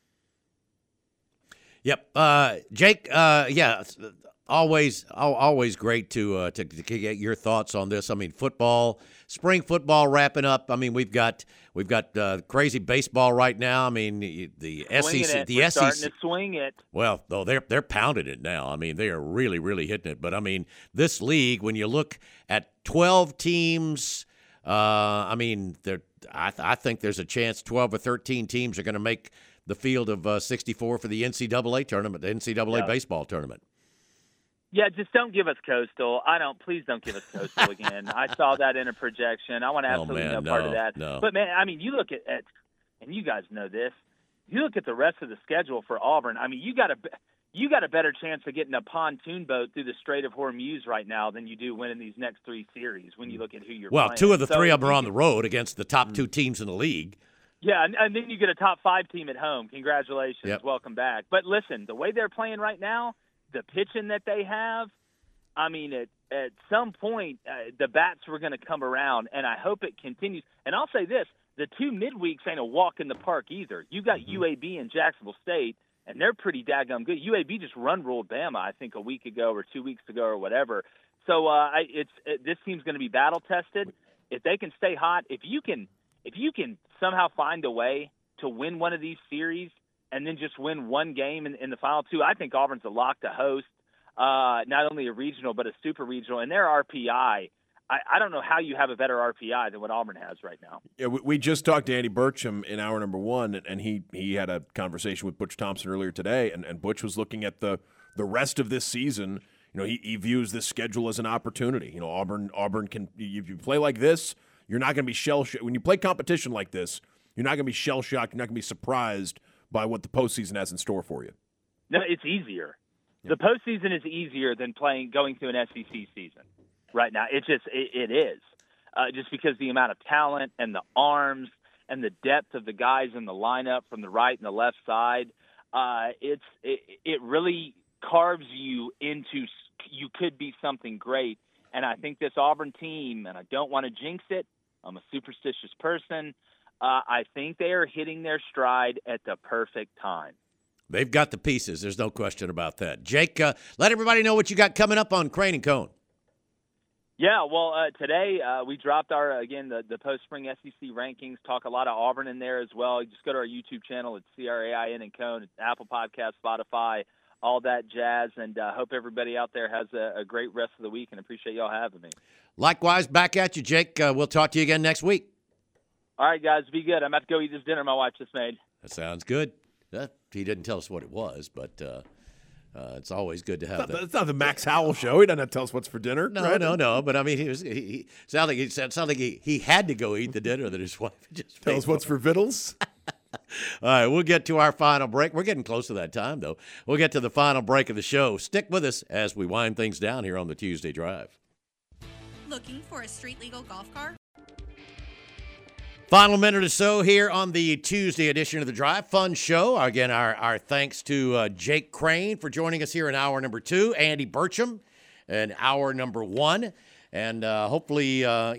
Yep. Jake, always great to get your thoughts on this. I mean, spring football wrapping up. I mean, we've got crazy baseball right now. I mean, the SEC, We're starting to swing it. Well, though they're pounding it now. I mean, they are really, really hitting it. But I mean, this league, when you look at 12 teams, I mean, I think there's a chance 12 or 13 teams are going to make the field of 64 for the NCAA tournament, the NCAA baseball tournament. Yeah, just don't give us Coastal. Please don't give us Coastal again. I saw that in a projection. I want absolutely no part of that. No. But, man, I mean, you look at and you guys know this, you look at the rest of the schedule for Auburn. I mean, you got a better chance of getting a pontoon boat through the Strait of Hormuz right now than you do winning these next 3 series when you look at who you're playing. Well, 2 of the 3 of them are on the road against the top 2 teams in the league. Yeah, and then you get a top 5 team at home. Congratulations. Yep. Welcome back. But listen, the way they're playing right now, the pitching that they have, I mean, at some point, the bats were going to come around, and I hope it continues. And I'll say this, the 2 midweeks ain't a walk in the park either. You got UAB and Jacksonville State, and they're pretty daggum good. UAB just run-ruled Bama, I think, a week ago or 2 weeks ago or whatever. So this team's going to be battle-tested. If they can stay hot, if you can somehow find a way to win one of these series and then just win one game in the final 2, I think Auburn's a lock to host, not only a regional but a super regional. And their RPI, I don't know how you have a better RPI than what Auburn has right now. Yeah, we just talked to Andy Burcham in hour number 1, and he had a conversation with Butch Thompson earlier today, and Butch was looking at the rest of this season. You know, he views this schedule as an opportunity. You know, Auburn can, if you play like this, you're not going to be shell-shocked. When you play competition like this, you're not going to be shell-shocked. You're not going to be surprised by what the postseason has in store for you. No, it's easier. The postseason is easier than going through an SEC season right now. It is. Just because the amount of talent and the arms and the depth of the guys in the lineup from the right and the left side, it really carves you into you could be something great. And I think this Auburn team, and I don't want to jinx it, I'm a superstitious person, I think they are hitting their stride at the perfect time. They've got the pieces. There's no question about that. Jake, let everybody know what you got coming up on Crane and Cone. Yeah, well, today we dropped the post-spring SEC rankings, talk a lot of Auburn in there as well. You just go to our YouTube channel. It's CRAIN and Cone. It's Apple Podcasts, Spotify, all that jazz, and hope everybody out there has a great rest of the week, and appreciate y'all having me. Likewise, back at you, Jake. We'll talk to you again next week. All right, guys, be good. I'm about to go eat this dinner my wife just made. That sounds good. He didn't tell us what it was, but it's always good to have that. It's not the Max Howell show. He doesn't have to tell us what's for dinner. No, right? No. But, I mean, he sounded like he had to go eat the dinner that his wife just made. Tell us what's for vittles. All right, we'll get to our final break. We're getting close to that time, though. We'll get to the final break of the show. Stick with us as we wind things down here on the Tuesday Drive. Looking for a street-legal golf cart? Final minute or so here on the Tuesday edition of The Drive. Fun show. Again, our thanks to Jake Crane for joining us here in hour number 2, Andy Burcham in hour number 1. And hopefully,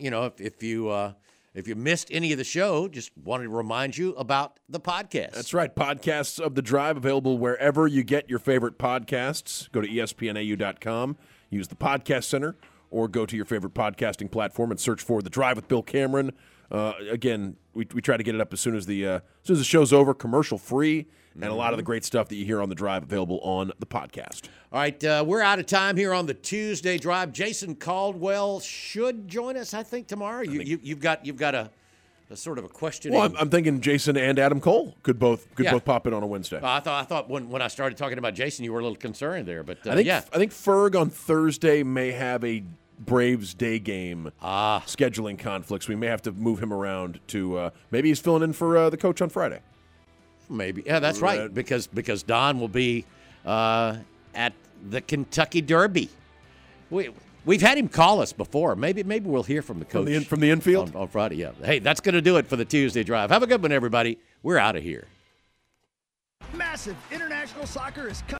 if you missed any of the show, just wanted to remind you about the podcast. That's right. Podcasts of The Drive available wherever you get your favorite podcasts. Go to ESPNAU.com, use the Podcast Center, or go to your favorite podcasting platform and search for The Drive with Bill Cameron. Again, we try to get it up as soon as the show's over, commercial free, and a lot of the great stuff that you hear on The Drive available on the podcast. All right, we're out of time here on the Tuesday Drive. Jason Caldwell should join us, I think, tomorrow. You've got a sort of a question. Well, I'm thinking Jason and Adam Cole could both pop in on a Wednesday. I thought when I started talking about Jason, you were a little concerned there, but I think Ferg on Thursday may have a Braves day game scheduling conflicts. We may have to move him around to maybe he's filling in for the coach on Friday. Maybe. Yeah, that's right, because Don will be at the Kentucky Derby. We've had him call us before. Maybe we'll hear from the coach from the infield on Friday. Yeah. Hey, that's going to do it for the Tuesday Drive. Have a good one, everybody. We're out of here. Massive international soccer is coming.